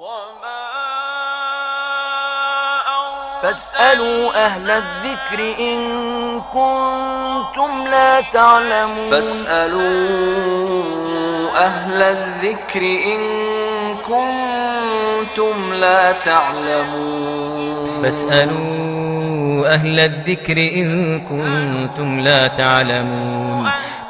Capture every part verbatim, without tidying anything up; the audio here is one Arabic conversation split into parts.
فاسألوا أهل الذكر إن كنتم لا تعلمون فاسألوا أهل الذكر إن كنتم لا تعلمون فاسألوا أهل الذكر إن كنتم لا تعلمون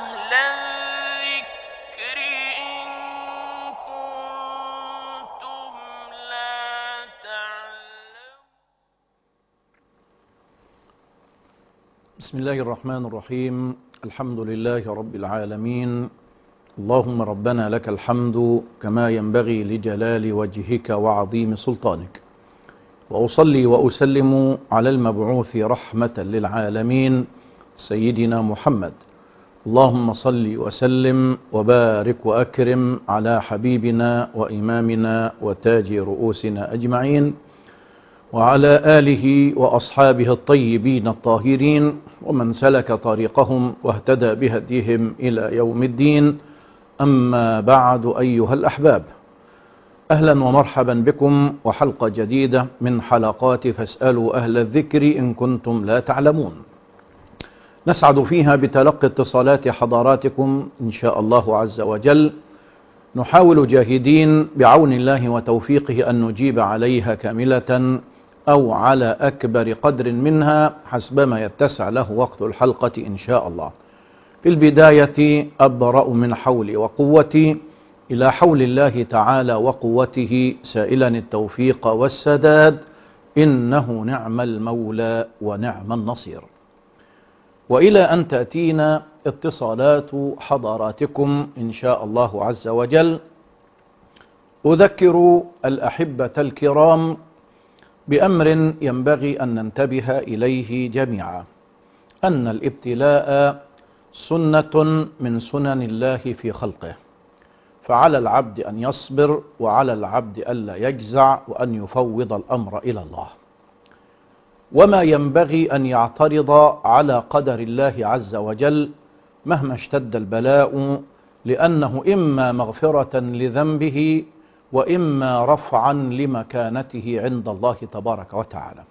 بسم الله الرحمن الرحيم. الحمد لله رب العالمين. اللهم ربنا لك الحمد كما ينبغي لجلال وجهك وعظيم سلطانك، وأصلي وأسلم على المبعوث رحمة للعالمين سيدنا محمد. اللهم صل وسلم وبارك وأكرم على حبيبنا وإمامنا وتاج رؤوسنا أجمعين، وعلى آله وأصحابه الطيبين الطاهرين، ومن سلك طريقهم واهتدى بهديهم إلى يوم الدين. أما بعد أيها الأحباب، أهلا ومرحبا بكم وحلقة جديدة من حلقات فاسألوا أهل الذكر إن كنتم لا تعلمون، نسعد فيها بتلقي اتصالات حضراتكم إن شاء الله عز وجل. نحاول جاهدين بعون الله وتوفيقه أن نجيب عليها كاملة أو على أكبر قدر منها حسبما يتسع له وقت الحلقة إن شاء الله. في البداية أبرأ من حولي وقوتي إلى حول الله تعالى وقوته، سائلا التوفيق والسداد، إنه نعم المولى ونعم النصير. وإلى أن تأتينا اتصالات حضراتكم إن شاء الله عز وجل، أذكر الأحبة الكرام بأمر ينبغي أن ننتبه إليه جميعا، أن الابتلاء سنة من سنن الله في خلقه، فعلى العبد أن يصبر، وعلى العبد ألا يجزع، وأن يفوض الأمر إلى الله، وما ينبغي أن يعترض على قدر الله عز وجل مهما اشتد البلاء، لأنه إما مغفرة لذنبه وإما رفعا لمكانته عند الله تبارك وتعالى،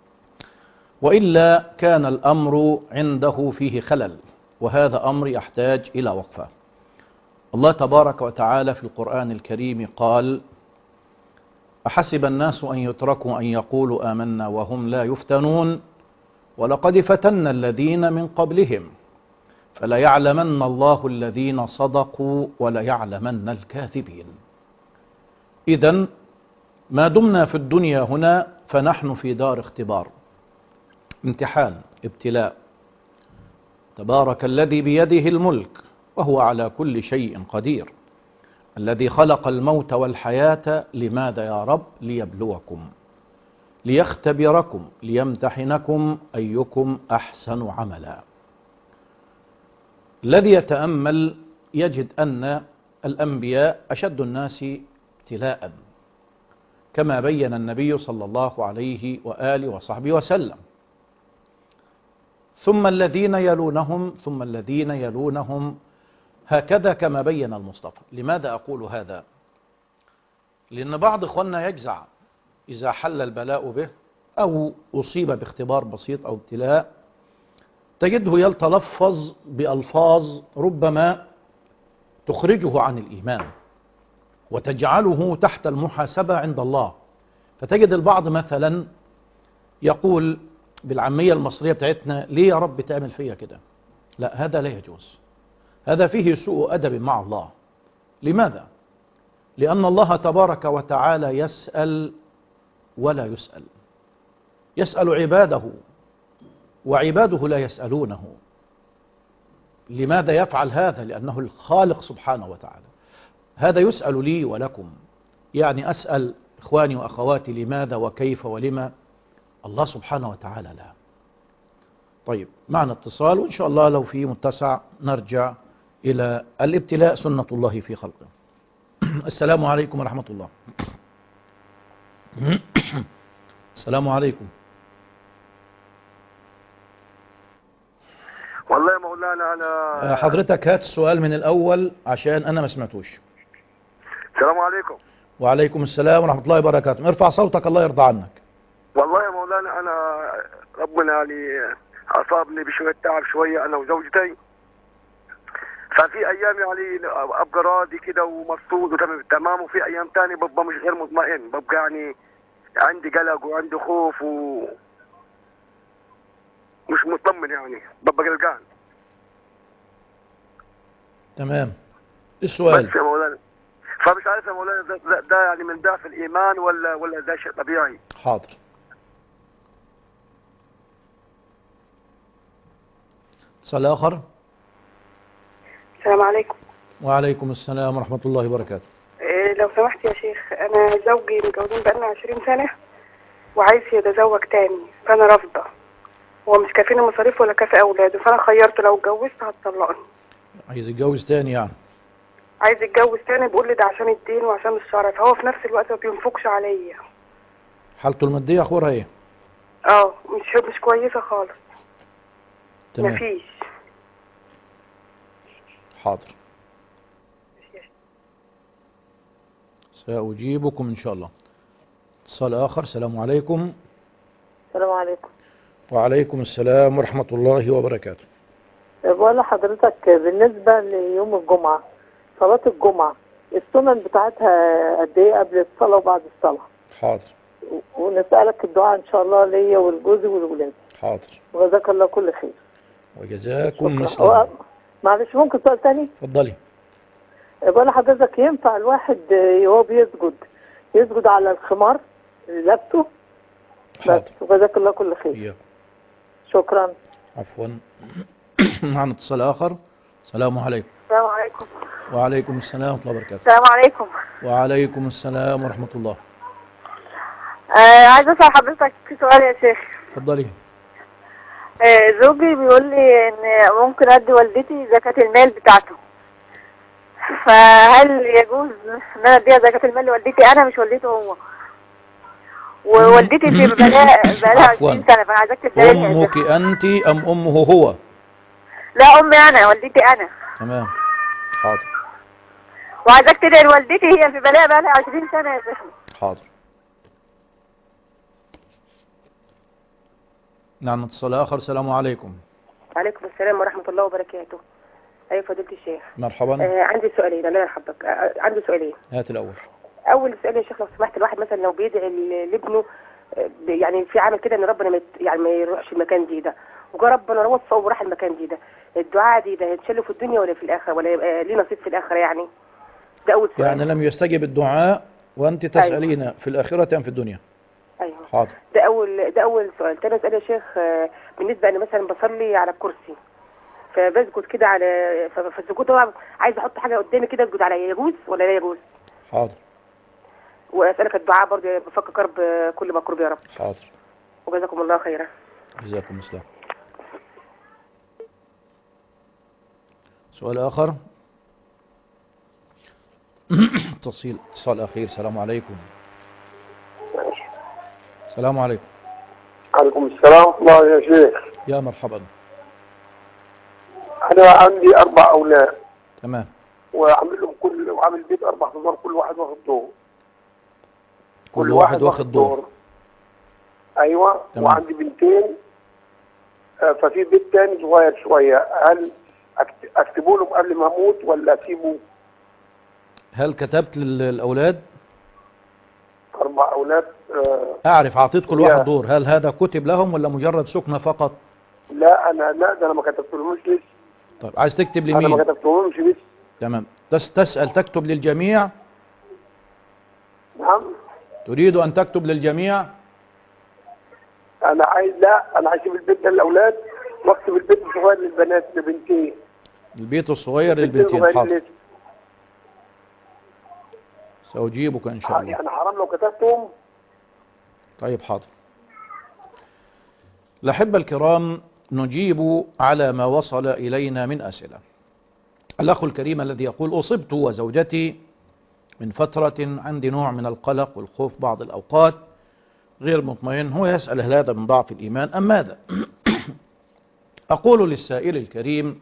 وإلا كان الأمر عنده فيه خلل، وهذا أمر يحتاج إلى وقفة. الله تبارك وتعالى في القرآن الكريم قال: أحسب الناس أن يتركوا أن يقولوا آمنا وهم لا يفتنون ولقد فتنا الذين من قبلهم فليعلمن الله الذين صدقوا وليعلمن الكاذبين. إذن ما دمنا في الدنيا هنا فنحن في دار اختبار، امتحان، ابتلاء. تبارك الذي بيده الملك وهو على كل شيء قدير، الذي خلق الموت والحياة. لماذا يا رب؟ ليبلوكم، ليختبركم، ليمتحنكم أيكم أحسن عملا. الذي يتأمل يجد أن الأنبياء أشد الناس ابتلاء، كما بين النبي صلى الله عليه وآله وصحبه وسلم، ثم الذين يلونهم ثم الذين يلونهم، هكذا كما بين المصطفى. لماذا أقول هذا؟ لأن بعض إخواننا يجزع إذا حل البلاء به أو أصيب باختبار بسيط أو ابتلاء، تجده يتلفظ بألفاظ ربما تخرجه عن الإيمان وتجعله تحت المحاسبة عند الله. فتجد البعض مثلا يقول بالعامية المصرية بتاعتنا: ليه يا رب تعمل فيا كده؟ لا، هذا لا يجوز، هذا فيه سوء أدب مع الله. لماذا؟ لأن الله تبارك وتعالى يسأل ولا يسأل، يسأل عباده وعباده لا يسألونه. لماذا يفعل هذا؟ لأنه الخالق سبحانه وتعالى. هذا يسأل لي ولكم، يعني أسأل إخواني وأخواتي لماذا وكيف ولما، الله سبحانه وتعالى لا. طيب، معنا اتصال، وإن شاء الله لو في متسع نرجع إلى الابتلاء سنة الله في خلقه. السلام عليكم ورحمة الله. السلام عليكم. والله يا مولانا أنا حضرتك هات السؤال من الأول عشان أنا ما سمعتوش. السلام عليكم. وعليكم السلام ورحمة الله وبركاته. ارفع صوتك الله يرضى عنك. والله يا مولانا انا ربنا يعني اصابني بشويه تعب شويه انا وزوجتي. ففي ايام يعني ابقى راضي كده ومبسوط وتمام تمام، وفي ايام تاني ببقى مش غير مطمئن، ببقى يعني عندي قلق وعندي خوف و مش مطمن، يعني ببقى قلقان. تمام. السؤال بس يا مولانا فمش عارف يا مولانا ده, ده, ده يعني من ضعف الايمان ولا ولا ده شيء طبيعي؟ حاضر. اتصال آخر. السلام عليكم. وعليكم السلام ورحمة الله وبركاته. إيه لو سمحت يا شيخ، أنا زوجي متجوزين بقالنا عشرين سنة وعايز يتزوج تاني، فأنا رافضة. هو مش كافيني مصاريف ولا كافي أولاده، فأنا خيرت لو اتجوزت هتطلقني. عايز يتجوز تاني يعني؟ عايز يتجوز تاني، بيقول لي ده عشان الدين وعشان الشرع، فهو في نفس الوقت ما بينفقش عليا. حالته المادية أخبارها إيه؟ اه مش مش كويسة خالص. تمام. مفيش. حاضر. سأجيبكم إن شاء الله. اتصال آخر. السلام عليكم. السلام عليكم. وعليكم السلام ورحمة الله وبركاته. بقول لحضرتك بالنسبة ليوم الجمعة، صلاة الجمعة السنن بتاعتها قد ايه قبل الصلاة وبعد الصلاة؟ حاضر. ونسألك الدعاء إن شاء الله ليا والجوز والولاد. حاضر. وجزاك الله كل خير. وجزاكم شكرا. مثلا. معلش ممكن سؤال تاني؟ اتفضلي. بقول لحضرتك ينفع الواحد وهو بيسجد يسجد على الخمار اللي لابسه؟ حاضر. وجزاك الله كل خير. إياك. شكرا. عفوا. معنا اتصال آخر. السلام عليكم. السلام عليكم. وعليكم السلام ورحمة الله وبركاته. السلام عليكم. وعليكم السلام ورحمة الله. آه عايز أسأل حضرتك سؤال يا شيخ. اتفضلي. آه زوجي بيقول لي إن ممكن أدي والدتي زكاة المال بتاعته، فهل يجوز ان انا اديها زكاة المال لوالدتي انا مش والدته هو؟ ووالدتي في بلاء بقالها عشرين سنة، فانا عايزاك تدللها. امك انت ام امه هو؟ لا امي انا، والدتي انا. تمام. حاضر. وعايزاك تدعي لوالدتي، هي في بلاء بقالها عشرين سنة يا شيخ. حاضر. نعم. اتصال اخر. السلام عليكم. وعليكم السلام ورحمة الله وبركاته. أيوة فضيلة الشيخ. مرحبا. آه عندي سؤالين. الله يرحمك. آه عندي سؤالين. هات الأول. أول سؤال يا شيخ، لو سمحت الواحد مثلا لو بيدعي لابنه آه يعني في عمل كده إن ربنا مت يعني ما يروحش المكان دي ده، وجا ربنا وفقه وراح المكان دي ده، الدعاء دي ده يتشله في الدنيا ولا في الآخرة، ولا يبقى ليه نصيب في الآخرة يعني؟ ده أول سؤال. يعني لم يستجب الدعاء وأنت تسألين أيوة. في الآخرة أم في الدنيا؟ أيوة. حاضر. ده أول ده أول سؤال. تاني سؤال يا شيخ، آه بالنسبة أنا مثلا بصلي على الكرسي، فبسجد كده على فالسجود طبعا عايز احط حاجه قدامي كده اسجد عليها، يجوز ولا لا يجوز؟ حاضر. واسالك الدعاء برضه بفك كرب كل مكروب يا رب. حاضر. وجزاكم الله خيرا. جزاكم الله. سؤال اخر. اتصال اتصال اخير. السلام عليكم. السلام عليكم. عليكم السلام ورحمة الله يا شيخ. يا مرحبا. أنا عندي أربع أولاد. تمام. وعامل لهم كل وعامل بيت أربع أدوار، كل واحد واخد دور. كل, كل واحد واخد دور. دور. أيوة. تمام. وعندي بنتين، ففي بيت تاني صغير شوية، هل أكتبوا لهم قبل ما أموت ولا أسيبه؟ هل كتبت للأولاد؟ أربع أولاد. أعرف. أعطيت كل واحد دور، هل هذا كتب لهم ولا مجرد سكنة فقط؟ لا أنا لا ده أنا ما كتبتلهمش لسه. طيب عايز تكتب لمين؟ أنا ما كتبتلهمش لسه. تمام. تس تسأل تكتب للجميع؟ نعم. تريد أن تكتب للجميع؟ أنا عايز لا أنا عايز البيت ده للأولاد واكتب البيت الصغير للبنات لبنتين. البيت الصغير للبنتين. حاضر. سأجيبك إن شاء الله. يعني حرام لو كتبتهم؟ طيب حاضر. الأحبة الكرام، نجيب على ما وصل إلينا من أسئلة. الأخ الكريم الذي يقول أصبت وزوجتي من فترة عندي نوع من القلق والخوف بعض الأوقات، غير مطمئن. هو يسأل هل هذا من ضعف الإيمان أم ماذا؟ أقول للسائل الكريم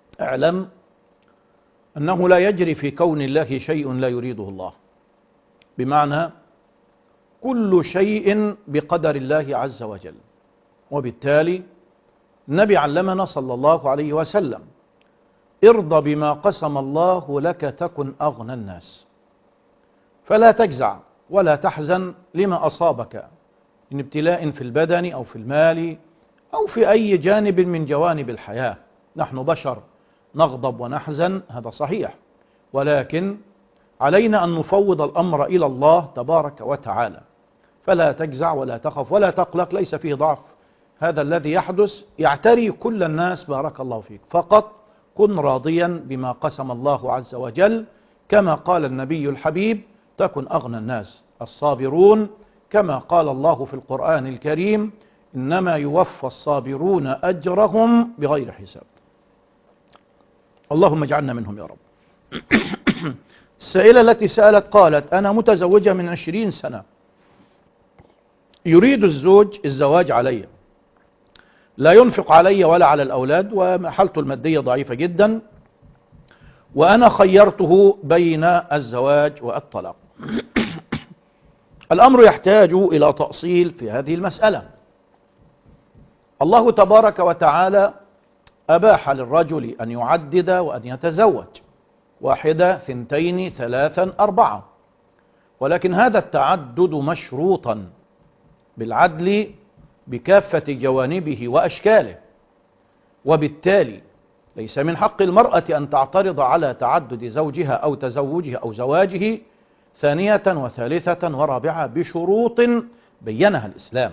اعلم أنه لا يجري في كون الله شيء لا يريده الله، بمعنى كل شيء بقدر الله عز وجل. وبالتالي النبي علمنا صلى الله عليه وسلم ارضى بما قسم الله لك تكن أغنى الناس، فلا تجزع ولا تحزن لما أصابك من ابتلاء في البدن أو في المال أو في أي جانب من جوانب الحياة. نحن بشر نغضب ونحزن، هذا صحيح، ولكن علينا أن نفوض الأمر إلى الله تبارك وتعالى. فلا تجزع ولا تخف ولا تقلق، ليس فيه ضعف. هذا الذي يحدث يعتري كل الناس، بارك الله فيك، فقط كن راضيا بما قسم الله عز وجل، كما قال النبي الحبيب تكن أغنى الناس. الصابرون كما قال الله في القرآن الكريم إنما يوفى الصابرون أجرهم بغير حساب. اللهم اجعلنا منهم يا رب. السائلة التي سألت قالت أنا متزوجة من عشرين سنة، يريد الزوج الزواج علي، لا ينفق علي ولا على الأولاد، وحالته المادية ضعيفة جدا، وأنا خيرته بين الزواج والطلاق. الأمر يحتاج إلى تأصيل في هذه المسألة. الله تبارك وتعالى أباح للرجل أن يعدد وأن يتزوج، واحدة ثنتين ثلاثا أربعة، ولكن هذا التعدد مشروطا بالعدل بكافة جوانبه وأشكاله، وبالتالي ليس من حق المرأة أن تعترض على تعدد زوجها أو تزوجها أو زواجه ثانية وثالثة ورابعة بشروط بينها الإسلام.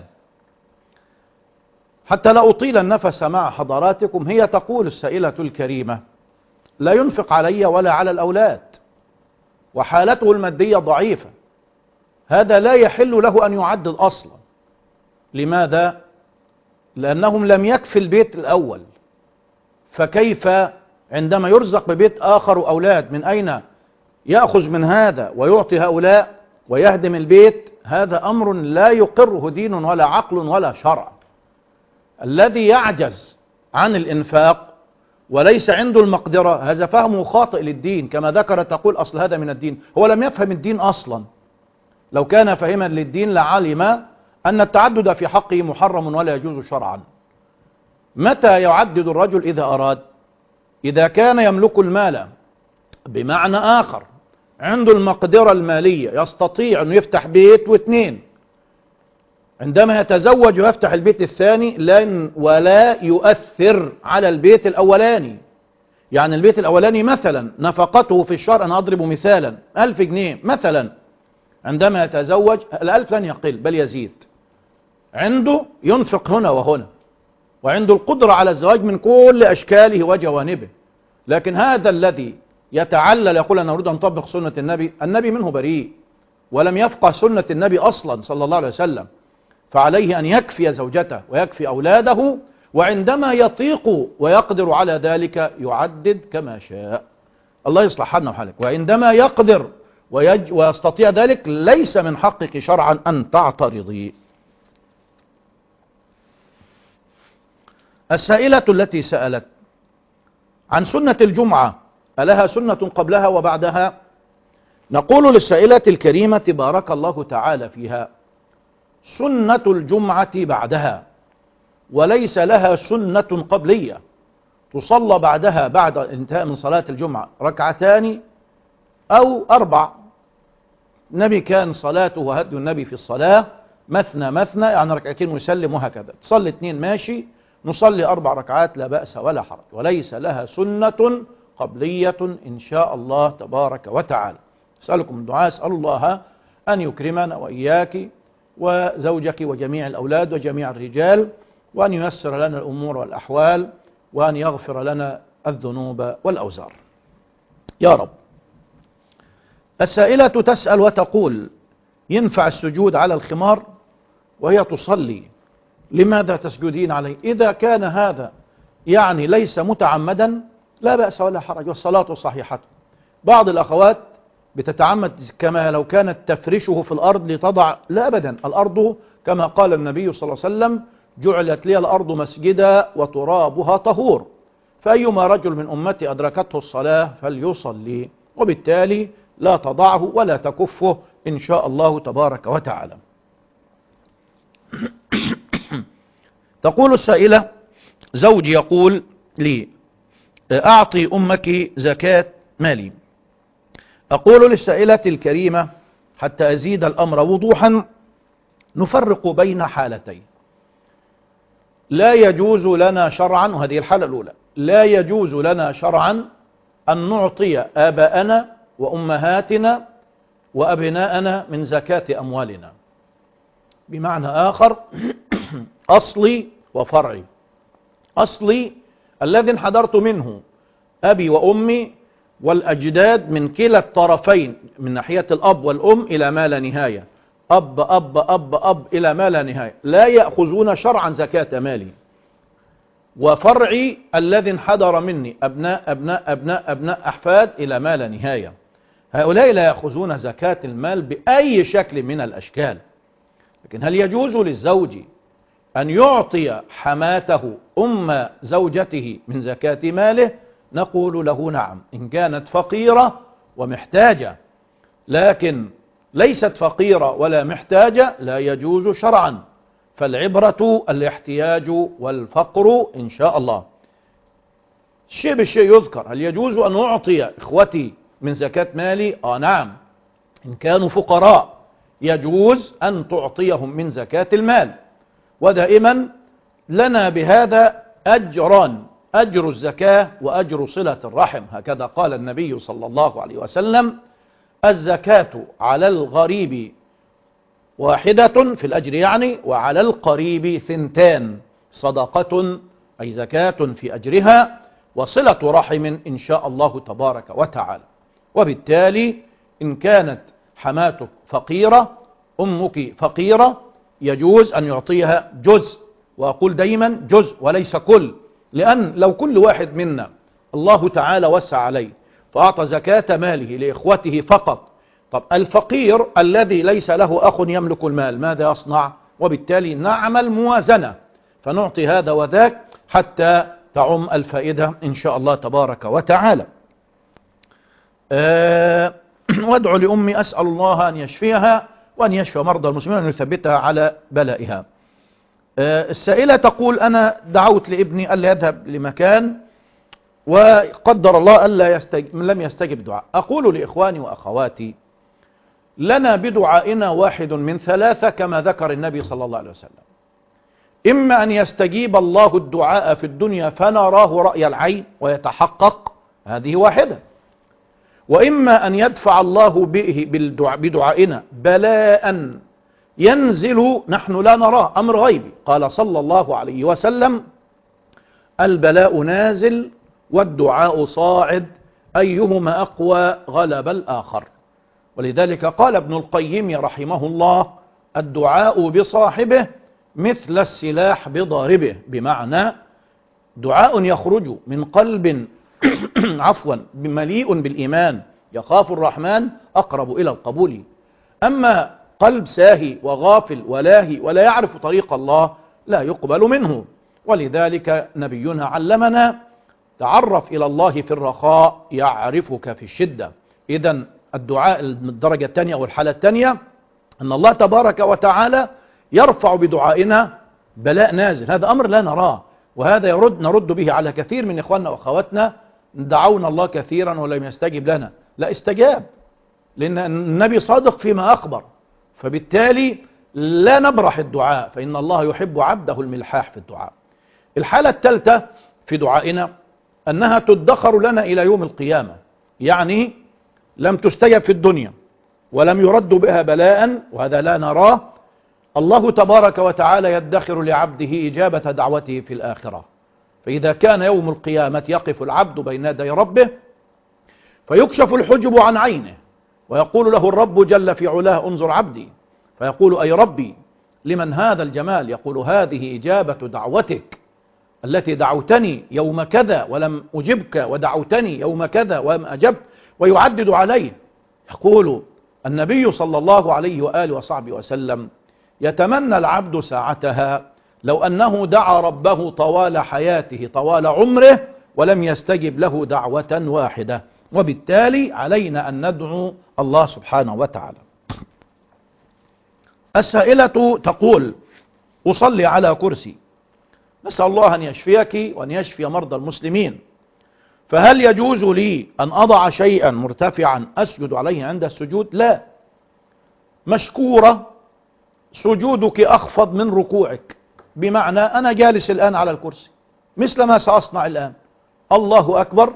حتى لا أطيل النفس مع حضراتكم، هي تقول السائلة الكريمة لا ينفق علي ولا على الأولاد وحالته المادية ضعيفة، هذا لا يحل له أن يعدد أصلا. لماذا؟ لأنهم لم يكفي البيت الأول، فكيف عندما يرزق ببيت آخر وأولاد من أين يأخذ من هذا ويعطي هؤلاء ويهدم البيت؟ هذا أمر لا يقره دين ولا عقل ولا شرع. الذي يعجز عن الإنفاق وليس عنده المقدرة هذا فهمه خاطئ للدين، كما ذكرت تقول أصل هذا من الدين، هو لم يفهم الدين أصلا. لو كان فهما للدين لعلم أن التعدد في حقه محرم ولا يجوز شرعا. متى يعدد الرجل؟ إذا أراد، إذا كان يملك المال، بمعنى آخر عنده المقدرة المالية يستطيع أن يفتح بيت واثنين، عندما يتزوج ويفتح البيت الثاني لن ولا يؤثر على البيت الأولاني. يعني البيت الأولاني مثلا نفقته في الشهر، أنا أضرب مثالا ألف جنيه مثلا، عندما يتزوج الألف لن يقل بل يزيد، عنده ينفق هنا وهنا، وعنده القدرة على الزواج من كل أشكاله وجوانبه. لكن هذا الذي يتعلل يقول أنا أريد أن أطبق سنة النبي، النبي منه بريء ولم يفقه سنة النبي أصلا صلى الله عليه وسلم، فعليه أن يكفي زوجته ويكفي أولاده، وعندما يطيق ويقدر على ذلك يعدد كما شاء. الله يصلح حالنا وحالك. وعندما يقدر ويج ويستطيع ذلك ليس من حقك شرعا أن تعترضي. السائلة التي سألت عن سنة الجمعة، ألها سنة قبلها وبعدها؟ نقول للسائلة الكريمة بارك الله تعالى فيها سنة الجمعة بعدها، وليس لها سنة قبلية تصلى بعدها بعد انتهاء من صلاة الجمعة ركعتان أو أربع. النبي كان صلاته وهدي النبي في الصلاة مثنى مثنى، يعني ركعتين ويسلم وهكذا، تصلي اثنين ماشي، نصلي أربع ركعات لا بأس ولا حرج، وليس لها سنة قبلية إن شاء الله تبارك وتعالى. أسألكم الدعاء، أسأل الله أن يكرمنا وإياك وزوجك وجميع الأولاد وجميع الرجال، وأن ييسر لنا الأمور والأحوال، وأن يغفر لنا الذنوب والأوزار يا رب. السائلة تسأل وتقول ينفع السجود على الخمار وهي تصلي، لماذا تسجدين عليه؟ إذا كان هذا يعني ليس متعمدا لا بأس ولا حرج والصلاة صحيحة. بعض الأخوات بتتعمد كما لو كانت تفرشه في الأرض لتضع، لا أبدا، الأرض كما قال النبي صلى الله عليه وسلم جعلت لي الأرض مسجدا وترابها طهور، فأيما رجل من أمتي أدركته الصلاة فليصلي، وبالتالي لا تضعه ولا تكفه إن شاء الله تبارك وتعالى. تقول السائلة: زوجي يقول لي أعطي أمك زكاة مالي. أقول للسائلة الكريمة حتى أزيد الأمر وضوحا: نفرق بين حالتين. لا يجوز لنا شرعا، وهذه الحالة الأولى، لا يجوز لنا شرعا أن نعطي آباءنا وأمهاتنا وأبناءنا من زكاة أموالنا. بمعنى آخر: أصلي وفرعي. أصلي الذي انحدرت منه أبي وأمي والأجداد من كلا الطرفين، من ناحية الأب والأم إلى ما لا نهاية، أب أب أب أب إلى ما لا نهاية، لا يأخذون شرعا زكاة مالي. وفرعي الذي انحدر مني أبناء أبناء أبناء أبناء أحفاد إلى ما لا نهاية، هؤلاء لا يأخذون زكاة المال بأي شكل من الأشكال. لكن هل يجوز للزوج أن يعطي حماته أم زوجته من زكاة ماله؟ نقول له نعم، إن كانت فقيرة ومحتاجة. لكن ليست فقيرة ولا محتاجة لا يجوز شرعا، فالعبرة الاحتياج والفقر إن شاء الله. الشيء بالشيء يذكر. هل يجوز أن أعطي إخوتي من زكاة مالي؟ آه نعم، إن كانوا فقراء يجوز أن تعطيهم من زكاة المال. ودائما لنا بهذا أجران: أجر الزكاة وأجر صلة الرحم. هكذا قال النبي صلى الله عليه وسلم: الزكاة على الغريب واحدة في الأجر يعني، وعلى القريب ثنتان، صدقة أي زكاة في أجرها، وصلة رحم إن شاء الله تبارك وتعالى. وبالتالي إن كانت حماتك فقيرة، أمك فقيرة، يجوز أن يعطيها جزء، وأقول دايما جزء وليس كل، لأن لو كل واحد منا الله تعالى وسع عليه فأعطى زكاة ماله لإخوته فقط، طب الفقير الذي ليس له أخ يملك المال ماذا يصنع؟ وبالتالي نعمل موازنة، فنعطي هذا وذاك حتى تعم الفائدة إن شاء الله تبارك وتعالى. أه وادعو لأمي أسأل الله أن يشفيها وأن يشفي مرضى المسلمين وأن يثبتها على بلائها. أه السائلة تقول: أنا دعوت لابني ألا يذهب لمكان وقدر الله ألا يستجب لم يستجب دعاء. أقول لإخواني وأخواتي: لنا بدعائنا واحد من ثلاثة كما ذكر النبي صلى الله عليه وسلم: إما أن يستجيب الله الدعاء في الدنيا فنراه رأي العين ويتحقق، هذه واحدة، وإما أن يدفع الله به بدعائنا بلاء ينزل نحن لا نراه، أمر غيبي. قال صلى الله عليه وسلم: البلاء نازل والدعاء صاعد، أيهما أقوى غلب الآخر. ولذلك قال ابن القيم رحمه الله: الدعاء بصاحبه مثل السلاح بضاربه، بمعنى دعاء يخرج من قلب عفوا مليء بالإيمان يخاف الرحمن أقرب إلى القبول. أما قلب ساهي وغافل ولاهي ولا يعرف طريق الله لا يقبل منه. ولذلك نبينا علمنا: تعرف إلى الله في الرخاء يعرفك في الشدة. إذن الدعاء الدرجة الثانية أو الحالة الثانية أن الله تبارك وتعالى يرفع بدعائنا بلاء نازل، هذا أمر لا نراه، وهذا يرد نرد به على كثير من إخواننا وأخواتنا: دعونا الله كثيرا ولم يستجب لنا. لا، استجاب، لأن النبي صادق فيما أخبر، فبالتالي لا نبرح الدعاء، فإن الله يحب عبده الملحاح في الدعاء. الحالة الثالثة في دعائنا أنها تدخر لنا إلى يوم القيامة، يعني لم تستجب في الدنيا ولم يرد بها بلاء، وهذا لا نراه. الله تبارك وتعالى يدخر لعبده إجابة دعوته في الآخرة. فإذا كان يوم القيامة يقف العبد بين يدي ربه فيكشف الحجب عن عينه ويقول له الرب جل في علاه: انظر عبدي. فيقول: أي ربي لمن هذا الجمال؟ يقول: هذه إجابة دعوتك التي دعوتني يوم كذا ولم أجبك، ودعوتني يوم كذا ولم أجبت، ويعدد عليه. يقول النبي صلى الله عليه وآله وصحبه وسلم: يتمنى العبد ساعتها لو أنه دعا ربه طوال حياته طوال عمره ولم يستجب له دعوة واحدة. وبالتالي علينا أن ندعو الله سبحانه وتعالى. السائلة تقول: أصلي على كرسي، نسأل الله أن يشفيك وأن يشفي مرضى المسلمين، فهل يجوز لي أن أضع شيئا مرتفعا أسجد عليه عند السجود؟ لا، مشكورة سجودك أخفض من ركوعك، بمعنى أنا جالس الآن على الكرسي مثل ما سأصنع الآن، الله أكبر،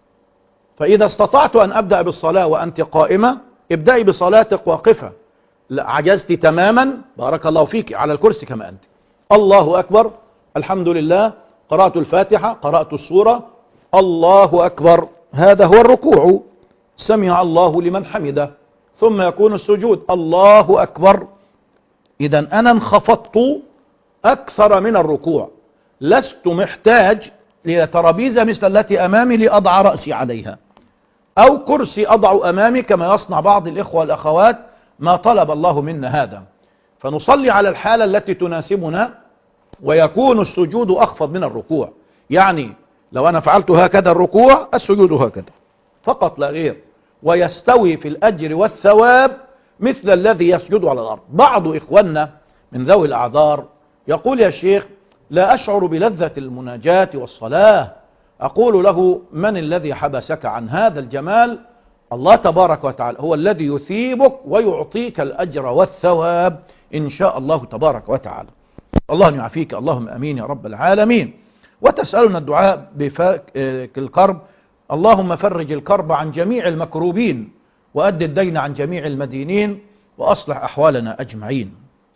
فإذا استطعت أن أبدأ بالصلاة وأنت قائمة ابدأي بصلاتك واقفة، عجزت تماما بارك الله فيك على الكرسي كما أنت، الله أكبر، الحمد لله، قرأت الفاتحة، قرأت السورة، الله أكبر، هذا هو الركوع، سمع الله لمن حمده، ثم يكون السجود الله أكبر. إذا أنا انخفضت أكثر من الركوع، لست محتاج لترابيزة مثل التي أمامي لأضع رأسي عليها، أو كرسي أضع أمامي كما يصنع بعض الإخوة والأخوات، ما طلب الله منا هذا، فنصلي على الحالة التي تناسبنا، ويكون السجود أخفض من الركوع، يعني لو أنا فعلت هكذا الركوع السجود هكذا فقط لا غير، ويستوي في الأجر والثواب مثل الذي يسجد على الأرض. بعض إخواننا من ذوي الأعذار يقول: يا شيخ لا أشعر بلذة المناجاة والصلاة. أقول له: من الذي حبسك عن هذا الجمال؟ الله تبارك وتعالى هو الذي يثيبك ويعطيك الأجر والثواب إن شاء الله تبارك وتعالى. الله أن يعافيك، اللهم أمين يا رب العالمين. وتسألنا الدعاء بفك الكرب، اللهم فرج الكرب عن جميع المكروبين، وأد الدين عن جميع المدينين، وأصلح أحوالنا أجمعين.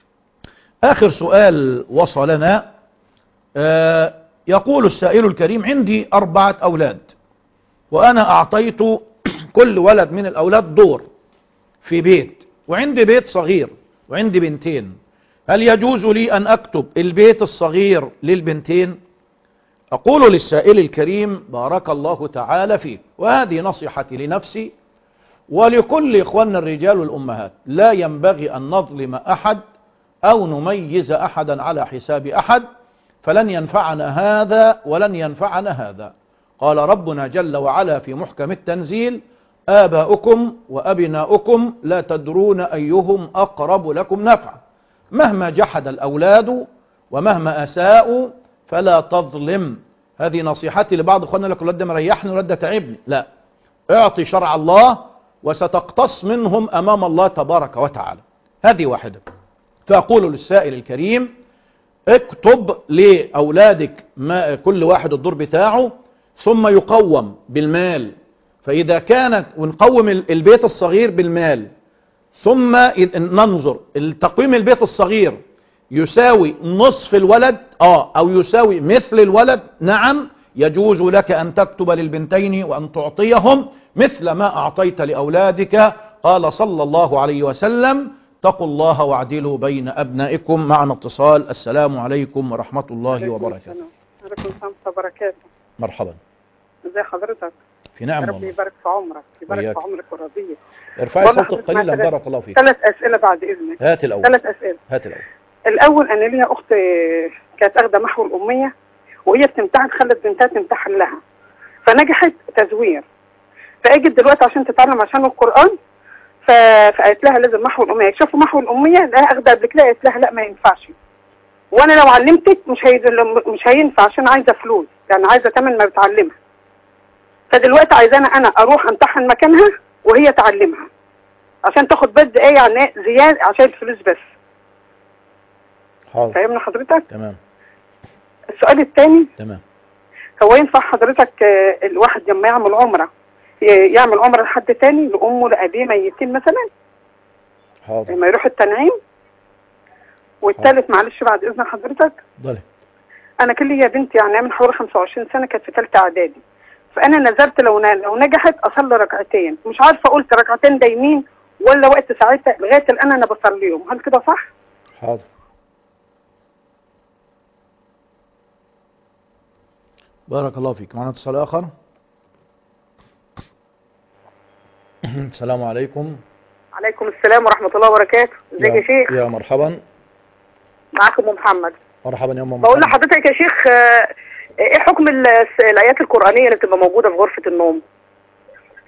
آخر سؤال وصلنا، آه يقول السائل الكريم: عندي أربعة أولاد، وأنا أعطيت كل ولد من الأولاد دور في بيت، وعندي بيت صغير وعندي بنتين، هل يجوز لي أن أكتب البيت الصغير للبنتين؟ أقول للسائل الكريم: بارك الله تعالى فيك، وهذه نصيحتي لنفسي ولكل إخواننا الرجال والأمهات، لا ينبغي أن نظلم أحد أو نميز أحدا على حساب أحد، فلن ينفعنا هذا ولن ينفعنا هذا. قال ربنا جل وعلا في محكم التنزيل: آباؤكم وأبناؤكم لا تدرون أيهم أقرب لكم نفعا. مهما جحد الأولاد ومهما أساءوا فلا تظلم. هذه نصيحتي لبعض اخواننا، لك الولد مريحني الولد تعبني، لا، اعطي شرع الله وستقتص منهم امام الله تبارك وتعالى. هذه واحدة. فاقول للسائل الكريم: اكتب لأولادك ما كل واحد الدور بتاعه، ثم يقوم بالمال، فإذا كانت ونقوم البيت الصغير بالمال، ثم ننظر التقويم البيت الصغير يساوي نصف الولد اه او يساوي مثل الولد، نعم يجوز لك ان تكتب للبنتين وان تعطيهم مثل ما اعطيت لاولادك. قال صلى الله عليه وسلم: اتقوا الله واعدلوا بين ابنائكم. معنا اتصال. السلام عليكم ورحمة الله وبركاته. عليكم السلام وبركاته. مرحبا. ازي حضرتك؟ في نعم. ربي يبارك في عمرك، يبارك في عمرك والرضية. ارفعي صوتك قليلا بارك الله فيك. ثلاث اسئلة بعد اذنك. هات الاول. ثلاث اسئلة. هات الاول. الاول انا ليا اخت كانت اخده محو الاميه، وهي بتمتحن خلت بنتها تمتحن لها فنجحت تزوير، فاجت دلوقتي عشان تتعلم عشان القران، فقالت لها لازم محو الاميه، شافوا محو الاميه لا اخده قبل كده، قالت لها لا ما ينفعش، وانا لو علمتك مش هي مش هينفع عشان عايزه فلوس، يعني عايزه ثمن ما بتعلمها، فدلوقتي عايزانا انا اروح امتحن مكانها وهي تعلمها عشان تاخد بس ايه يعني زياده عشان الفلوس بس. حاضر. فاهمنا حضرتك؟ تمام. السؤال الثاني، تمام، هو ينفع حضرتك الواحد لما يعمل عمره يعمل عمره لحد تاني، لامه لابيه ميتين مثلا؟ حاضر. لما يروح التنعيم. والثالث معلش بعد اذن حضرتك، ضلي. انا كان ليا بنتي يعني من حوالي خمسة وعشرين سنه، كانت في ثالثه اعدادي، فانا نذرت لو لو نجحت اصلي ركعتين، مش عارفه قلت ركعتين دايمين ولا وقت ساعتها، لغايه الان انا بصليهم، هل كده صح؟ حاضر. بارك الله فيك. معنا اتصال اخر. السلام عليكم. عليكم السلام ورحمه الله وبركاته. ازيك يا شيخ؟ يا مرحبا. معاكم ام محمد. مرحبا يا ام محمد. بقول لحضرتك يا شيخ، ايه حكم الايات القرانيه اللي بتبقى موجوده في غرفه النوم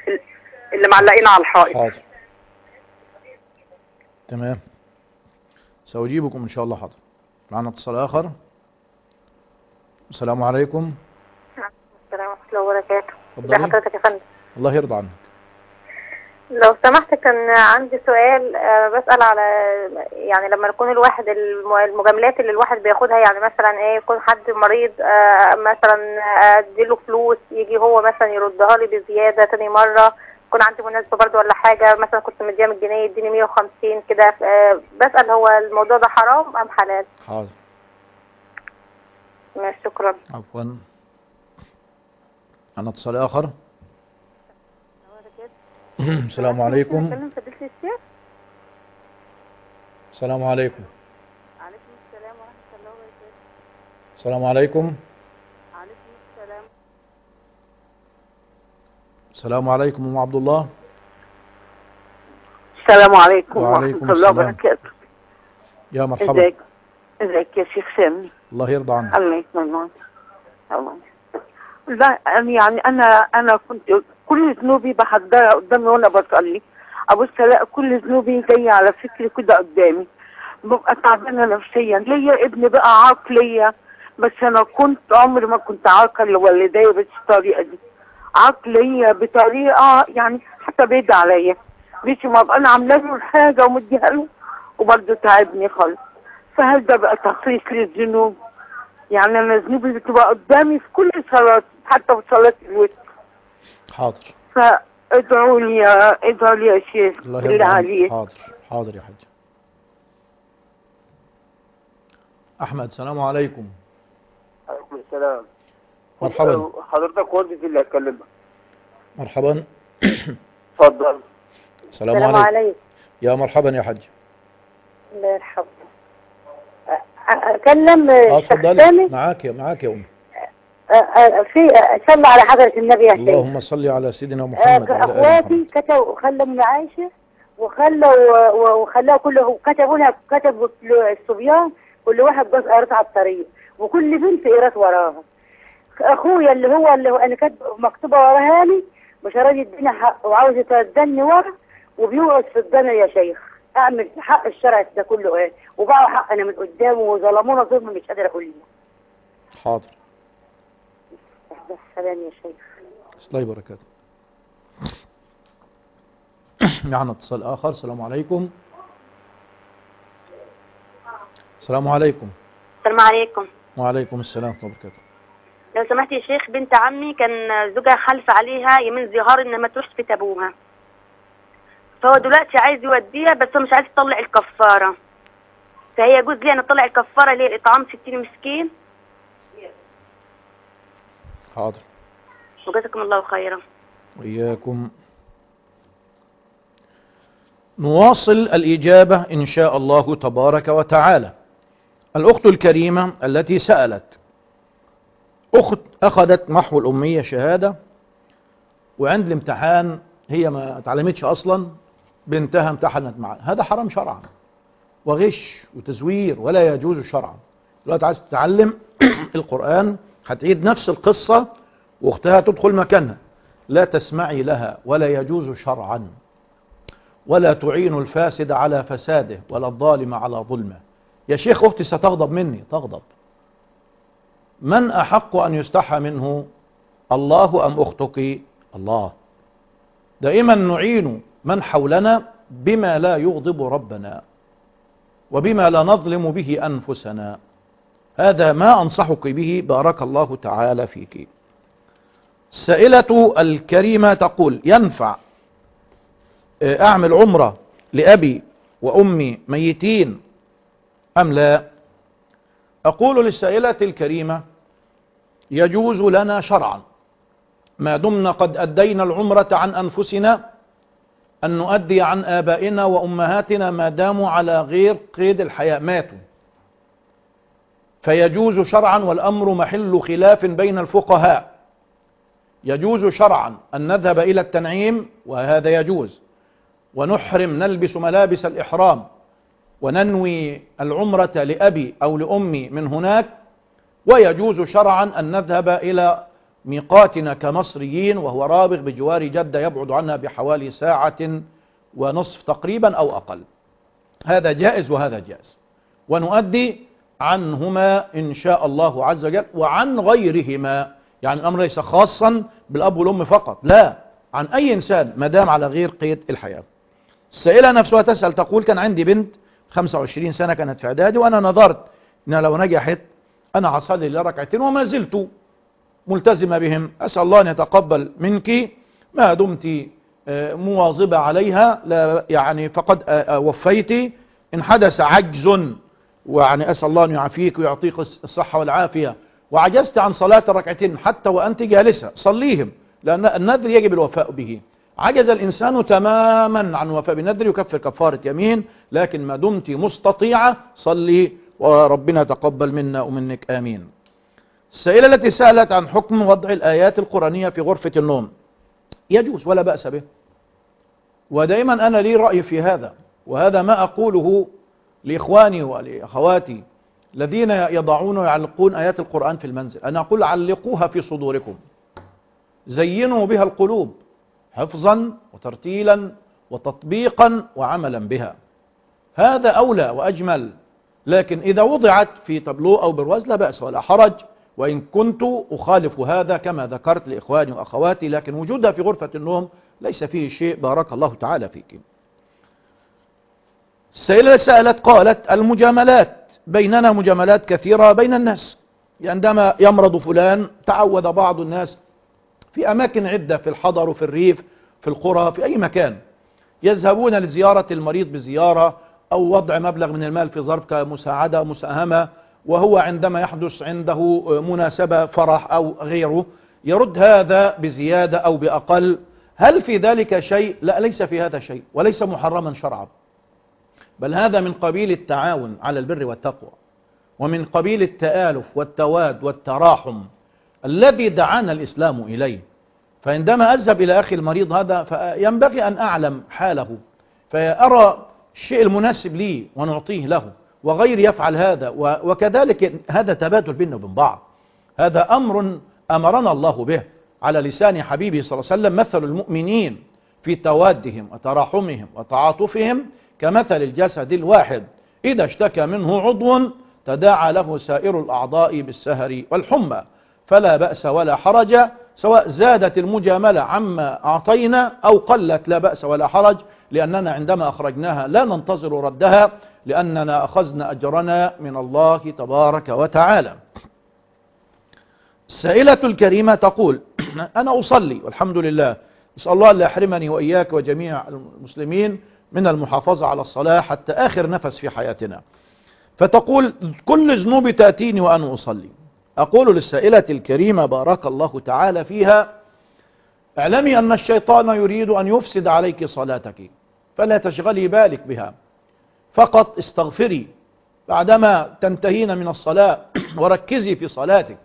اللي معلقينها على الحائط؟ حاضر. تمام. سأجيبكم إن شاء الله. حاضر. معنا اتصال آخر. السلام عليكم. السلام ورحمة الله وبركاته. اتفضلي. ازي حضرتك يا فندم؟ الله يرضى عنك. لو سمحت كان عندي سؤال، آه، بسأل على يعني لما يكون الواحد الم- المجاملات اللي الواحد بياخدها، يعني مثلا ايه، يكون حد مريض آه، مثلا اديله فلوس يجي هو مثلا يردها لي بزيادة تاني مرة، يكون عندي مناسبة برضو ولا حاجة، مثلا كنت مديها مية جنيه يديني مية وخمسين كده. آه، بسأل هو الموضوع ده حرام أم حلال؟ حاضر. ماشي، شكرا. عفوا. معنا اتصال آخر. السلام عليكم. بكلم فضيلة الشيخ. السلام عليكم. عليكم السلام ورحمة الله وبركاته. السلام عليكم. عليكم السلام. السلام عليكم أم عبد الله. السلام عليكم وعليكم ورحمة الله السلام. وبركاته. يا مرحبا. ازيك ازيك يا شيخ سامي؟ الله يرضى عنك. الله يسلمك. الله. لا أنا يعني انا انا كنت كل ذنوبي بحضرها قدامي وانا بصلي، ابص الاقي كل ذنوبي جايه على فكري كده قدامي، ببقى تعبانه نفسيا. ليا ابن بقى عاق ليا، بس انا كنت عمري ما كنت عاقه لوالدي بالطريقه دي. عاق ليا بطريقه يعني حتى بيد عليا، مش ما ابقى انا عامله له الحاجه ومديها له وبرضه تعبني خالص. فهل ده بقى تخصيص للذنوب؟ يعني انا ذنوبي بتبقى قدامي في كل صلاه، حتى في صلاه الوتر. حاضر. فادعوا لي يا ادعوا لي يا شيخ الله بالله يرضى عنك. عليك. حاضر. حاضر يا حاج. أحمد. السلام عليكم. عليكم السلام. مرحبا. حضرتك والدتي اللي هتكلمك. مرحبا. اتفضل. السلام السلام عليكم. عليكم. يا مرحبا يا حاج. الله يرحمه. اكلم اه الشيخ اتفضلي. سامي؟ معاك يا معاك يا أم. في صلى على حضرة النبي يا شيخ. اللهم صل على سيدنا محمد وعلى آل اخواتي محمد. كتبوا خلوا من عائشة وخلوا وخلوها كله، كتبوا لها كتبوا الصبيان كل واحد جزء قرات على الطريق، وكل بنت قرات وراها. اخويا اللي هو اللي هو انا كاتبه مكتوبه وراها لي مش راضي يديني حق وعاوز يتردني ورا وبيوقف في الدنيا يا شيخ. اعمل حق الشرع ده كله ايه؟ وباعوا حقنا من قدامه وظلمونا ظلم مش قادره اقول لهم. حاضر. السلام يا شيخ. الله يبارك. معنا اتصال آخر. السلام عليكم. السلام عليكم. السلام عليكم. وعليكم السلام ورحمة الله وبركاته. لو سمحت يا شيخ، بنت عمي كان زوجها حلف عليها يمين زهار ان ما تروحش بيت ابوها، فهو دلوقتي عايز يوديها بس هو مش عايز يطلع الكفاره، فهي يجوز لي ان اطلع الكفاره اللي هي الاطعام ستين مسكين؟ حاضر. وجزاكم الله خيرا. وإياكم. نواصل الإجابة إن شاء الله تبارك وتعالى. الأخت الكريمة التي سألت، أخت أخذت محو الأمية شهادة، وعند الامتحان هي ما تعلمتش أصلا، بنتها امتحنت معها. هذا حرام شرعا وغش وتزوير ولا يجوز شرعا. دلوقتي عايز تتعلم القرآن، هتعيد نفس القصة واختها تدخل مكانها، لا تسمعي لها ولا يجوز شرعا، ولا تعين الفاسد على فساده ولا الظالم على ظلمه. يا شيخ أختي ستغضب مني، تغضب. من أحق أن يستحى منه، الله أم أختك؟ الله. دائما نعين من حولنا بما لا يغضب ربنا وبما لا نظلم به أنفسنا. هذا ما أنصحك به، بارك الله تعالى فيك. السائلة الكريمة تقول: ينفع أعمل عمرة لأبي وأمي ميتين أم لا؟ أقول للسائلة الكريمة: يجوز لنا شرعا ما دمنا قد أدينا العمرة عن أنفسنا أن نؤدي عن آبائنا وأمهاتنا ما داموا على غير قيد الحياة، ماتوا، فيجوز شرعا، والأمر محل خلاف بين الفقهاء. يجوز شرعا أن نذهب إلى التنعيم، وهذا يجوز، ونحرم نلبس ملابس الإحرام وننوي العمرة لأبي أو لأمي من هناك، ويجوز شرعا أن نذهب إلى ميقاتنا كمصريين وهو رابغ بجوار جدة يبعد عنها بحوالي ساعة ونصف تقريبا أو أقل. هذا جائز وهذا جائز. ونؤدي عنهما إن شاء الله عز وجل وعن غيرهما. يعني الأمر ليس خاصا بالأب والأم فقط، لا، عن أي إنسان ما دام على غير قيد الحياة. السائلة نفسها تسأل تقول كان عندي بنت خمسة وعشرين سنة كانت في إعدادي، وأنا نظرت أن لو نجحت أنا هصلي لها ركعتين وما زلت ملتزمة بهم. أسأل الله أن يتقبل منك ما دمت مواظبة عليها، لا يعني فقد وفيت. إن حدث عجز ويعني أسأل الله أن يعافيك ويعطيك الصحة والعافية وعجزت عن صلاة الركعتين حتى وأنت جالسة صليهم، لأن النذر يجب الوفاء به. عجز الإنسان تماما عن وفاء بالنذر يكفر كفارة يمين، لكن ما دمت مستطيعة صلي وربنا تقبل منا ومنك آمين. السائلة التي سألت عن حكم وضع الآيات القرآنية في غرفة النوم، يجوز ولا بأس به، ودائما أنا لي رأي في هذا، وهذا ما أقوله لإخواني ولأخواتي الذين يضعون ويعلقون آيات القرآن في المنزل. أنا أقول علقوها في صدوركم، زينوا بها القلوب حفظا وترتيلا وتطبيقا وعملا بها، هذا أولى وأجمل. لكن إذا وضعت في تابلو أو برواز لا بأس ولا حرج، وإن كنت أخالف هذا كما ذكرت لإخواني وأخواتي، لكن وجودها في غرفة النوم ليس فيه شيء، بارك الله تعالى فيك. السائلة سألت قالت المجاملات بيننا مجاملات كثيرة بين الناس، عندما يمرض فلان تعود بعض الناس في أماكن عدة في الحضر وفي الريف في القرى في أي مكان يذهبون لزيارة المريض بزيارة أو وضع مبلغ من المال في ظرف كمساعدة مساهمة، وهو عندما يحدث عنده مناسبة فرح أو غيره يرد هذا بزيادة أو بأقل. هل في ذلك شيء؟ لا، ليس في هذا شيء وليس محرما شرعا، بل هذا من قبيل التعاون على البر والتقوى، ومن قبيل التآلف والتواد والتراحم الذي دعانا الإسلام إليه. فعندما أذهب إلى أخي المريض هذا فينبغي أن أعلم حاله فأرى الشيء المناسب لي ونعطيه له، وغير يفعل هذا، وكذلك هذا تبادل بيننا وبين بعض. هذا أمر أمرنا الله به على لسان حبيبه صلى الله عليه وسلم: مثل المؤمنين في توادهم وتراحمهم وتعاطفهم كمثل الجسد الواحد إذا اشتكى منه عضو تداعى له سائر الأعضاء بالسهر والحمى. فلا بأس ولا حرج، سواء زادت المجاملة عما أعطينا أو قلت لا بأس ولا حرج، لأننا عندما أخرجناها لا ننتظر ردها، لأننا أخذنا أجرنا من الله تبارك وتعالى. السائلة الكريمة تقول: أنا أصلي والحمد لله، أسأل الله أن لا يحرمني وإياك وجميع المسلمين من المحافظة على الصلاة حتى آخر نفس في حياتنا. فتقول: كل ذنوب تأتيني وأنا أصلي. أقول للسائلة الكريمة بارك الله تعالى فيها: اعلمي أن الشيطان يريد أن يفسد عليك صلاتك، فلا تشغلي بالك بها، فقط استغفري بعدما تنتهين من الصلاة وركزي في صلاتك.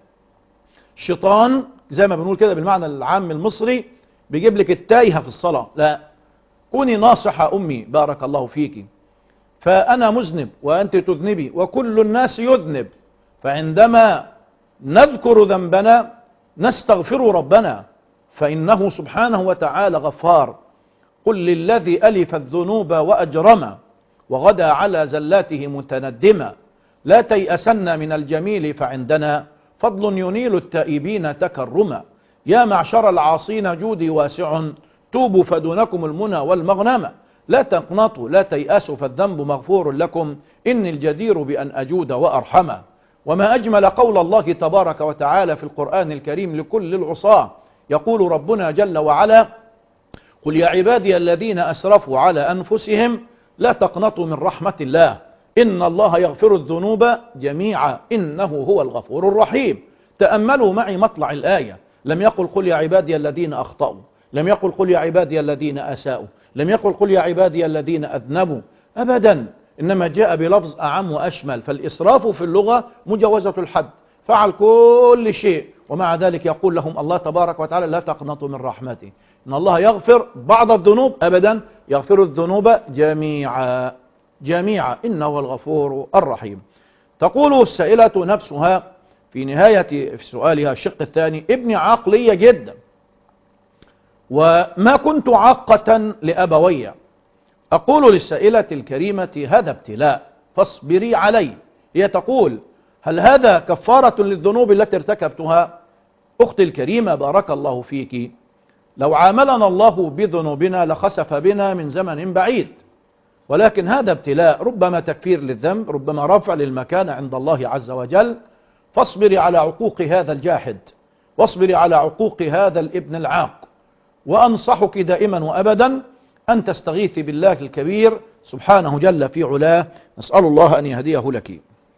الشيطان زي ما بنقول كده بالمعنى العام المصري بيجيب لك التايهة في الصلاة، لا، كوني ناصحة أمي بارك الله فيك، فأنا مذنب وأنت تذنبي وكل الناس يذنب، فعندما نذكر ذنبنا نستغفر ربنا، فإنه سبحانه وتعالى غفار. قل للذي ألف الذنوب وأجرم وغدا على زلاته متندما، لا تيأسن من الجميل فعندنا فضل ينيل التائبين تكرما. يا معشر العاصين جودي واسع، توبوا فدونكم المنى والمغنم. لا تقنطوا لا تيأسوا فالذنب مغفور لكم، إني الجدير بأن أجود وأرحما. وما أجمل قول الله تبارك وتعالى في القرآن الكريم لكل العصاة، يقول ربنا جل وعلا: قل يا عبادي الذين أسرفوا على أنفسهم لا تقنطوا من رحمة الله إن الله يغفر الذنوب جميعا إنه هو الغفور الرحيم. تأملوا معي مطلع الآية، لم يقل قل يا عبادي الذين أخطأوا، لم يقل قل يا عبادي الذين أساءوا، لم يقل قل يا عبادي الذين أذنبوا، أبدا، إنما جاء بلفظ أعم وأشمل. فالإسراف في اللغة مجاوزة الحد، فعل كل شيء، ومع ذلك يقول لهم الله تبارك وتعالى: لا تقنطوا من رحمته إن الله يغفر بعض الذنوب، أبدا، يغفر الذنوب جميعا جميعا إنه هو الغفور الرحيم. تقول السائلة نفسها في نهاية في سؤالها الشق الثاني: ابني عاقلية جدا وما كنت عاقة لأبوي. أقول للسائلة الكريمة: هذا ابتلاء، فاصبري عليه. هي تقول هل هذا كفارة للذنوب التي ارتكبتها؟ أختي الكريمة بارك الله فيك، لو عاملنا الله بذنوبنا لخسف بنا من زمن بعيد، ولكن هذا ابتلاء، ربما تكفير للذنب، ربما رفع للمكانة عند الله عز وجل. فاصبري على عقوق هذا الجاحد، واصبري على عقوق هذا الابن العاق، وأنصحك دائما وأبدا أن تستغيثي بالله الكبير سبحانه جل في علاه، نسأل الله أن يهديه لك.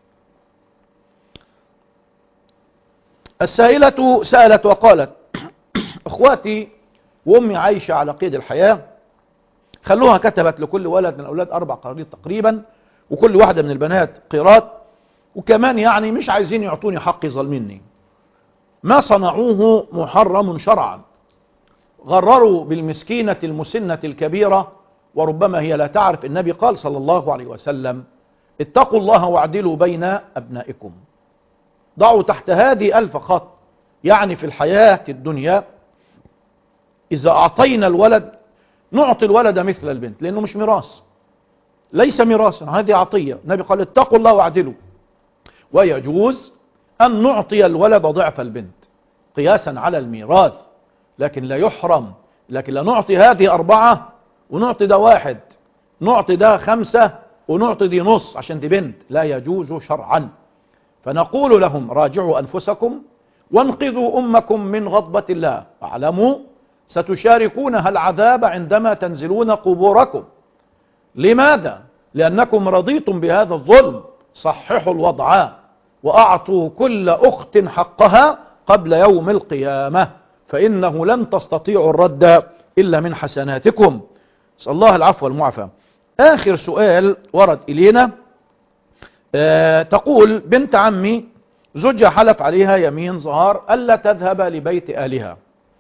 السائلة سألت وقالت اخواتي وامي عايشة على قيد الحياة، خلوها كتبت لكل ولد من الأولاد أربع قراريط تقريبا، وكل واحدة من البنات قيراط، وكمان يعني مش عايزين يعطوني حقي ظالميني. ما صنعوه محرم شرعا، غرروا بالمسكينة المسنة الكبيرة، وربما هي لا تعرف النبي قال صلى الله عليه وسلم اتقوا الله واعدلوا بين أبنائكم. ضعوا تحت هذه ألف خط، يعني في الحياة الدنيا إذا أعطينا الولد نعطي الولد مثل البنت، لأنه مش ميراث، ليس ميراثا، هذه عطية. النبي قال اتقوا الله واعدلوا، ويجوز أن نعطي الولد ضعف البنت قياسا على الميراث، لكن لا يحرم. لكن لا نعطي هذه أربعة ونعطي ده واحد، نعطي ده خمسة ونعطي دي نص عشان دي بنت، لا يجوز شرعا. فنقول لهم راجعوا أنفسكم وانقذوا أمكم من غضبة الله، واعلموا ستشاركونها العذاب عندما تنزلون قبوركم. لماذا؟ لأنكم رضيتم بهذا الظلم. صححوا الوضع وأعطوا كل أخت حقها قبل يوم القيامة، فإنه لن تستطيعوا الرد إلا من حسناتكم. نسأل الله العفو والمعافى. آخر سؤال ورد إلينا، آه تقول بنت عمي زوجها حلف عليها يمين ظهار ألا تذهب لبيت أهلها.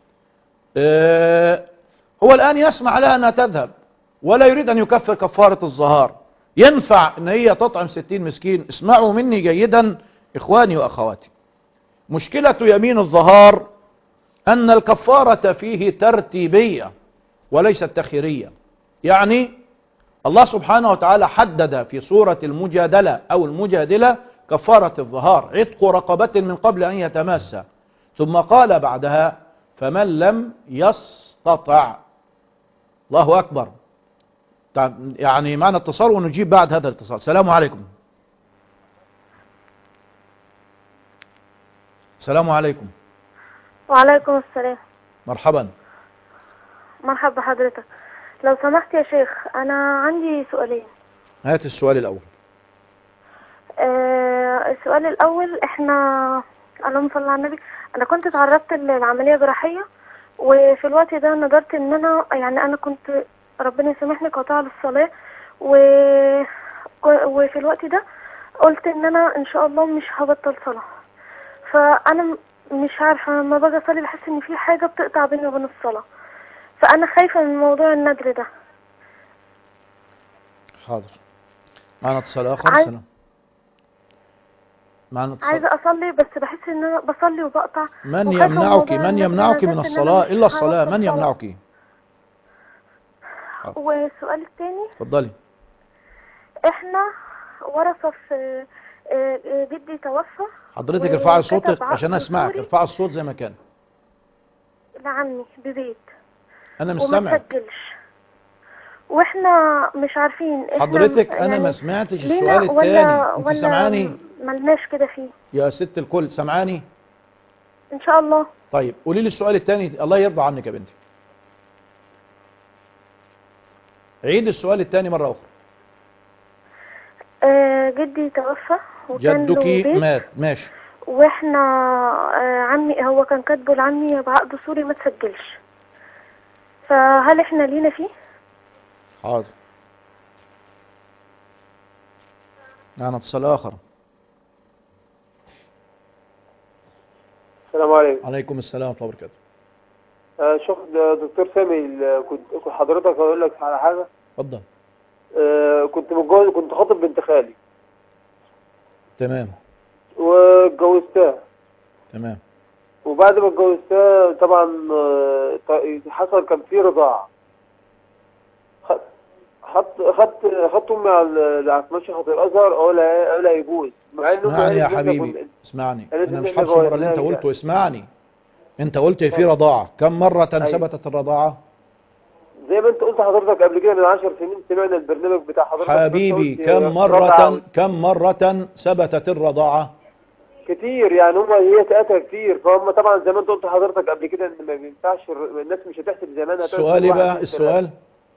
آه هو الآن يسمع لها أنها تذهب ولا يريد أن يكفر كفارة الظهار. ينفع أن هي تطعم ستين مسكين؟ اسمعوا مني جيدا إخواني وأخواتي، مشكلة يمين الظهار أن الكفارة فيه ترتيبية وليست تخيرية. يعني الله سبحانه وتعالى حدد في سورة المجادلة أو المجادلة كفارة الظهار عتق رقبة من قبل أن يتماسى، ثم قال بعدها فمن لم يستطع. الله أكبر. يعني معنا اتصال ونجيب بعد هذا الاتصال. السلام عليكم. السلام عليكم. وعليكم السلام. مرحبا. مرحبا حضرتك، لو سمحت يا شيخ أنا عندي سؤالين. هات السؤال الأول. آه السؤال الأول، احنا اللهم صل على النبي، أنا كنت تعرضت للعملية جراحية، وفي الوقت ده نظرت ان انا يعني انا كنت ربنا يسامحني قاطعة للصلاة، و... وفي الوقت ده قلت ان انا ان شاء الله مش هبطل صلاة. فانا مش عارفة لما باجي اصلي بحس ان في حاجة بتقطع بيني وبين الصلاة، فانا خايفة من موضوع النذر ده. حاضر. معنا اتصال اخر. عايز... سلام. معنا اتصال. عايزة اصلي بس بحس ان انا بصلي وبقطع. من يمنعك من يمنعك من الصلاة الا الصلاة؟ من يمنعك؟ والسؤال الثاني، اتفضلي. احنا ورثة في جدي توفى. حضرتك ارفعي صوتك عشان اسمعك، ارفعي الصوت زي ما كان. لعمي ببيت انا مش وما سامعك. تسجلش، واحنا مش عارفين احنا حضرتك انا يعني ما سمعتش السؤال الثاني. انت سامعاني؟ ملناش كده فيه يا ست الكل، سامعاني ان شاء الله؟ طيب قولي لي السؤال الثاني، الله يرضى عنك يا بنتي. عيد السؤال الثاني مرة أخرى. آه جدي توفى وكان له جدك بيت مات، ماشي. واحنا آه عمي هو كان كاتبه لعمي بعقد سوري ما تسجلش، فهل احنا لينا فيه؟ حاضر. معنا اتصال آخر. السلام عليكم. عليكم السلام ورحمة الله وبركاته. آه شوف دكتور سامي، كنت حضرتك اقول لك على حاجه. اتفضل. آه كنت متجوز، كنت خاطب بنت خالي. تمام. واتجوزتها. تمام. وبعد ما اتجوزتها طبعا آه حصل كان في رضاعه. خدت خدت خدت امي على مشيخة الازهر او لا لا يجوز، مع انه اسمعني يا حبيبي اسمعني، انا مش هحصر اللي انت قلته، اسمعني. انت قلت في رضاعة، كم مرة ثبتت الرضاعة؟ زي ما انت قلت حضرتك قبل كده من عشر سنين سمعنا البرنامج بتاع حضرتك حبيبي. كم مرة كم مرة ثبتت الرضاعة؟ كتير يعني، هم هي تأتى كتير، فهم طبعا زي ما انت قلت حضرتك قبل كده ان ما بينفعش الناس مش هتحسب زمانها. السؤال بقى السؤال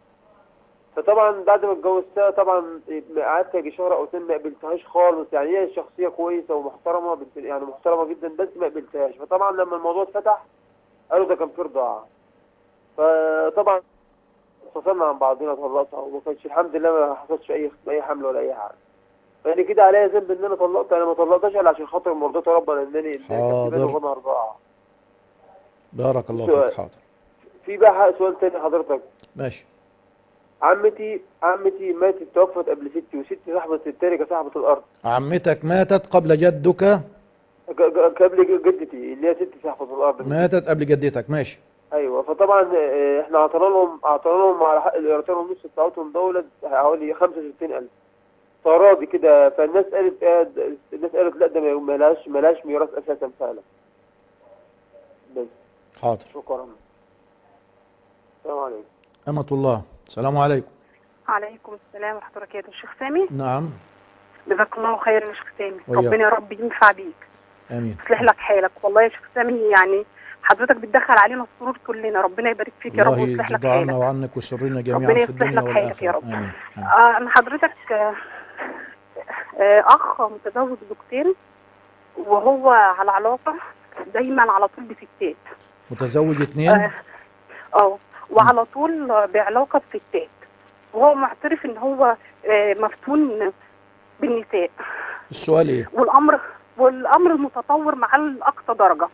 فطبعا بعد ما اتجوزتها طبعا قعدت يجي شهر او اتنين ما قبلتهاش خالص، يعني هي شخصيه كويسه ومحترمه بنت يعني محترمه جدا، بس ما قبلتهاش. فطبعا لما الموضوع اتفتح قالوا ده كان في رضاعه، فطبعا انفصلنا عن بعضنا طلقتها، وما كانش الحمد لله ما حصلش اي اي حمل ولا اي حاجه. يعني كده عليا ذنب ان انا طلقت، انا ما طلقتش الا عشان خاطر مرضات ربنا انني حاضر وانا رضاعه. بارك الله فيك. حاضر. في بقى سؤال تاني حضرتك. ماشي. عمتي عمتي ماتت توفت قبل ستي، وستي صاحبة التركة صاحبة الأرض. عمتك ماتت قبل جدك؟ قبل جدتي اللي هي ستي صاحبة الأرض. ماتت قبل جدتك، ماشي. أيوة. فطبعا احنا عطانا لهم عطانا لهم على حق الإيرتين ونص بتاعتهم دولة حوالي خمسة وستين ألف فراضي كده. فالناس قالت الناس قالت لا ده ملاش ملاش ميراث أساسا فعلا. بس. حاضر. شكرا. السلام عليكم. أمة الله. السلام عليكم. عليكم السلام ورحمة الله وبركاته. الشيخ سامي. نعم. جزاك الله خير يا شيخ سامي، وياك. ربنا يا رب ينفع بيك. امين. يصلح لك حالك. والله يا شيخ سامي يعني حضرتك بتدخل علينا السرور كلنا، ربنا يبارك فيك يا رب ويصلح لك حالك. الله وعنك وسرنا جميعا ربنا في يصلح الدنيا لك حالك يا والآخرة. رب. امين. آمين. آه انا حضرتك آه آه اخ متزوج دكتور، وهو على علاقة دايما على طول بستات. متزوج اثنين؟ اه آه، وعلى طول بعلاقة بستات، وهو معترف ان هو آه مفتون بالنساء. السؤال ايه؟ والامر والامر متطور معاه لاقصى درجه،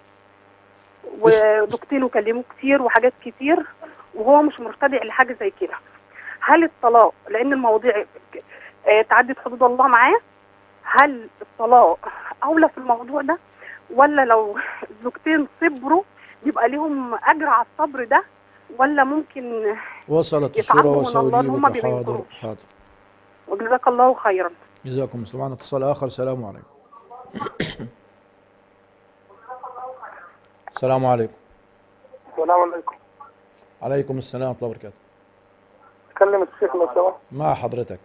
ودكتور كلموه كتير وحاجات كتير وهو مش مرتدع لحاجه زي كده. هل الطلاق لان المواضيع آه تعدت حدود الله معاه، هل الطلاق اولى في الموضوع ده، ولا لو الزوجتين صبروا يبقى ليهم اجر على الصبر ده، ولا ممكن وصلت الصورة وسأجيبك؟ حاضر حاضر. وجزاك الله خيرا. جزاكم الله. معنا اتصال آخر. السلام عليكم. السلام عليكم. السلام عليكم. عليكم السلام ورحمة الله وبركاته. تكلم الشيخ لو سمحت. مع حضرتك.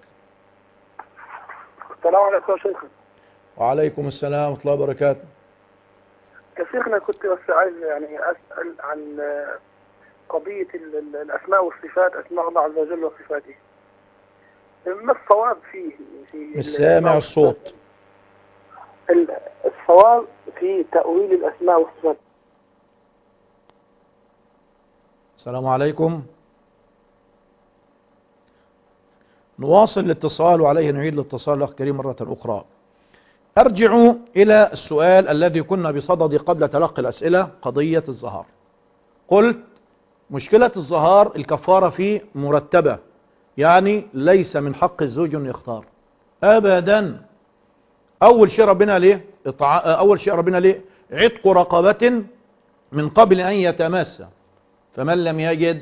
السلام عليكم يا شيخ. وعليكم السلام ورحمة الله وبركاته. يا شيخنا كنت بس عايز يعني أسأل عن قضية الأسماء والصفات، أسماء الله عز وجل وصفاته، ما الصواب فيه؟ في مش سامع الصوت. الصواب في تأويل الأسماء والصفات. السلام عليكم. نواصل الاتصال، وعليه نعيد الاتصال الأخ كريم مرة أخرى. أرجع إلى السؤال الذي كنا بصدد قبل تلقي الأسئلة، قضية الظهار. قلت مشكلة الظهار الكفارة فيه مرتبة، يعني ليس من حق الزوج أن يختار أبدا. أول شيء ربنا ليه أول شيء ربنا ليه عتق رقبة من قبل أن يتمس، فمن لم يجد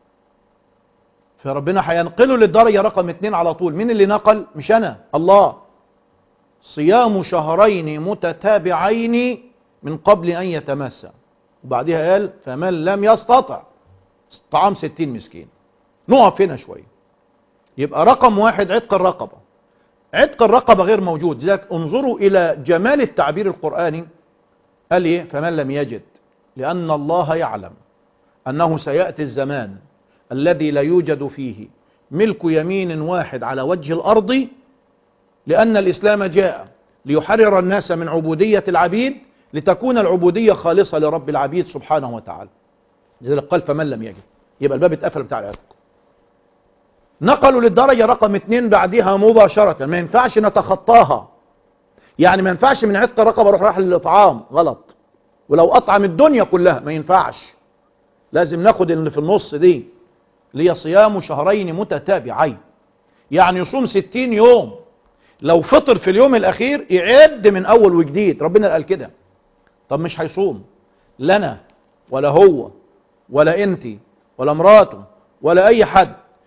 فربنا هينقله للدرجة رقم اتنين على طول. مين اللي نقل؟ مش أنا، الله. صيام شهرين متتابعين من قبل أن يتمس، وبعدها قال فمن لم يستطع طعام ستين مسكين. نقف هنا شوية. يبقى رقم واحد عتق الرقبة. عتق الرقبة غير موجود. لذلك انظروا إلى جمال التعبير القرآني. قال ايه؟ فمن لم يجد، لأن الله يعلم أنه سيأتي الزمان الذي لا يوجد فيه ملك يمين واحد على وجه الأرض، لأن الإسلام جاء ليحرر الناس من عبودية العبيد لتكون العبودية خالصة لرب العبيد سبحانه وتعالى. لذلك قال فمن لم يجد، يبقى الباب اتقفل بتاع العتق. نقلوا للدرجة رقم اتنين بعدها مباشرة، ما ينفعش نتخطاها. يعني ما ينفعش من عتق رقبة اروح راح للإطعام، غلط. ولو أطعم الدنيا كلها ما ينفعش، لازم ناخد اللي في النص دي، اللي هي صيام شهرين متتابعين، يعني يصوم ستين يوم. لو فطر في اليوم الأخير يعد من أول وجديد، ربنا قال كده. طب مش هيصوم لنا ولا هو ولا انتي ولا مراته ولا أي حد،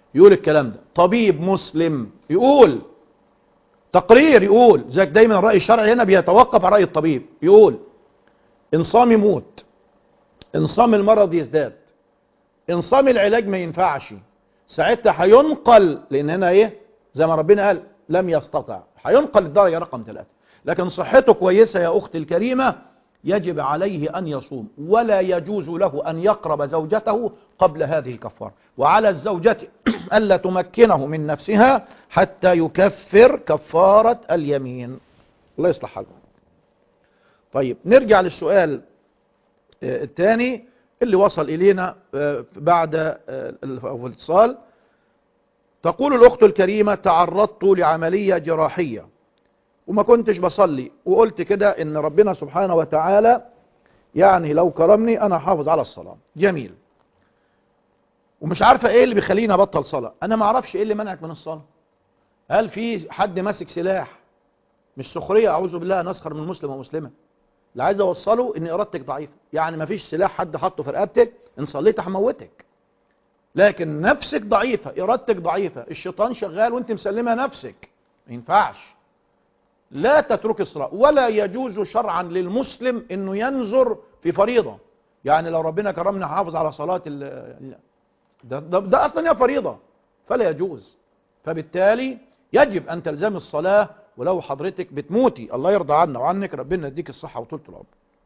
يقول الكلام ده، طبيب مسلم يقول، تقرير يقول، زيك دايما الرأي الشرعي هنا بيتوقف على رأي الطبيب، يقول انصام يموت، انصام المرض يزداد، انصام العلاج ما ينفعش، ساعتها هينقل، لان هنا ايه زي ما ربنا قال لم يستطع، هينقل الدرجة رقم ثلاثة. لكن صحته كويسة يا أختي الكريمة يجب عليه أن يصوم، ولا يجوز له أن يقرب زوجته قبل هذه الكفارة، وعلى الزوجة ألا تمكنه من نفسها حتى يكفر كفارة اليمين. الله يصلح حاله. طيب نرجع للسؤال الثاني اللي وصل إلينا بعد الاتصال. تقول الأخت الكريمة تعرضت لعملية جراحية وما كنتش بصلي، وقلت كده ان ربنا سبحانه وتعالى يعني لو كرمني انا حافظ على الصلاة. جميل. ومش عارفة ايه اللي بيخليني ابطل صلاة. انا ما اعرفش ايه اللي منعك من الصلاة. هل في حد ماسك سلاح؟ مش سخرية، اعوذ بالله، نسخر من مسلم ومسلمة. اللي عايز اوصله ان ارادتك ضعيفة، يعني ما فيش سلاح حد حطه في رقبتك ان صليت هموتك، لكن نفسك ضعيفة، ارادتك ضعيفة، الشيطان شغال وانت مسلمة نفسك، ما ينفعش. لا تترك الصلاة، ولا يجوز شرعا للمسلم انه ينظر في فريضة. يعني لو ربنا كرمنا حافظ على صلاة ال ده, ده, ده اصلا هي فريضة، فلا يجوز. فبالتالي يجب ان تلزم الصلاة ولو حضرتك بتموتي، الله يرضى عنا وعنك، ربنا يديك الصحة وطولة العمر.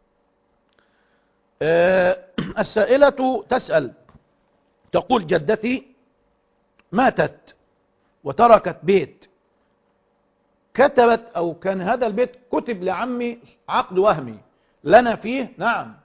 أه السائلة تسأل تقول جدتي ماتت وتركت بيت، كتبت او كان هذا البيت كتب لعمي عقد وهمي لنا فيه، نعم،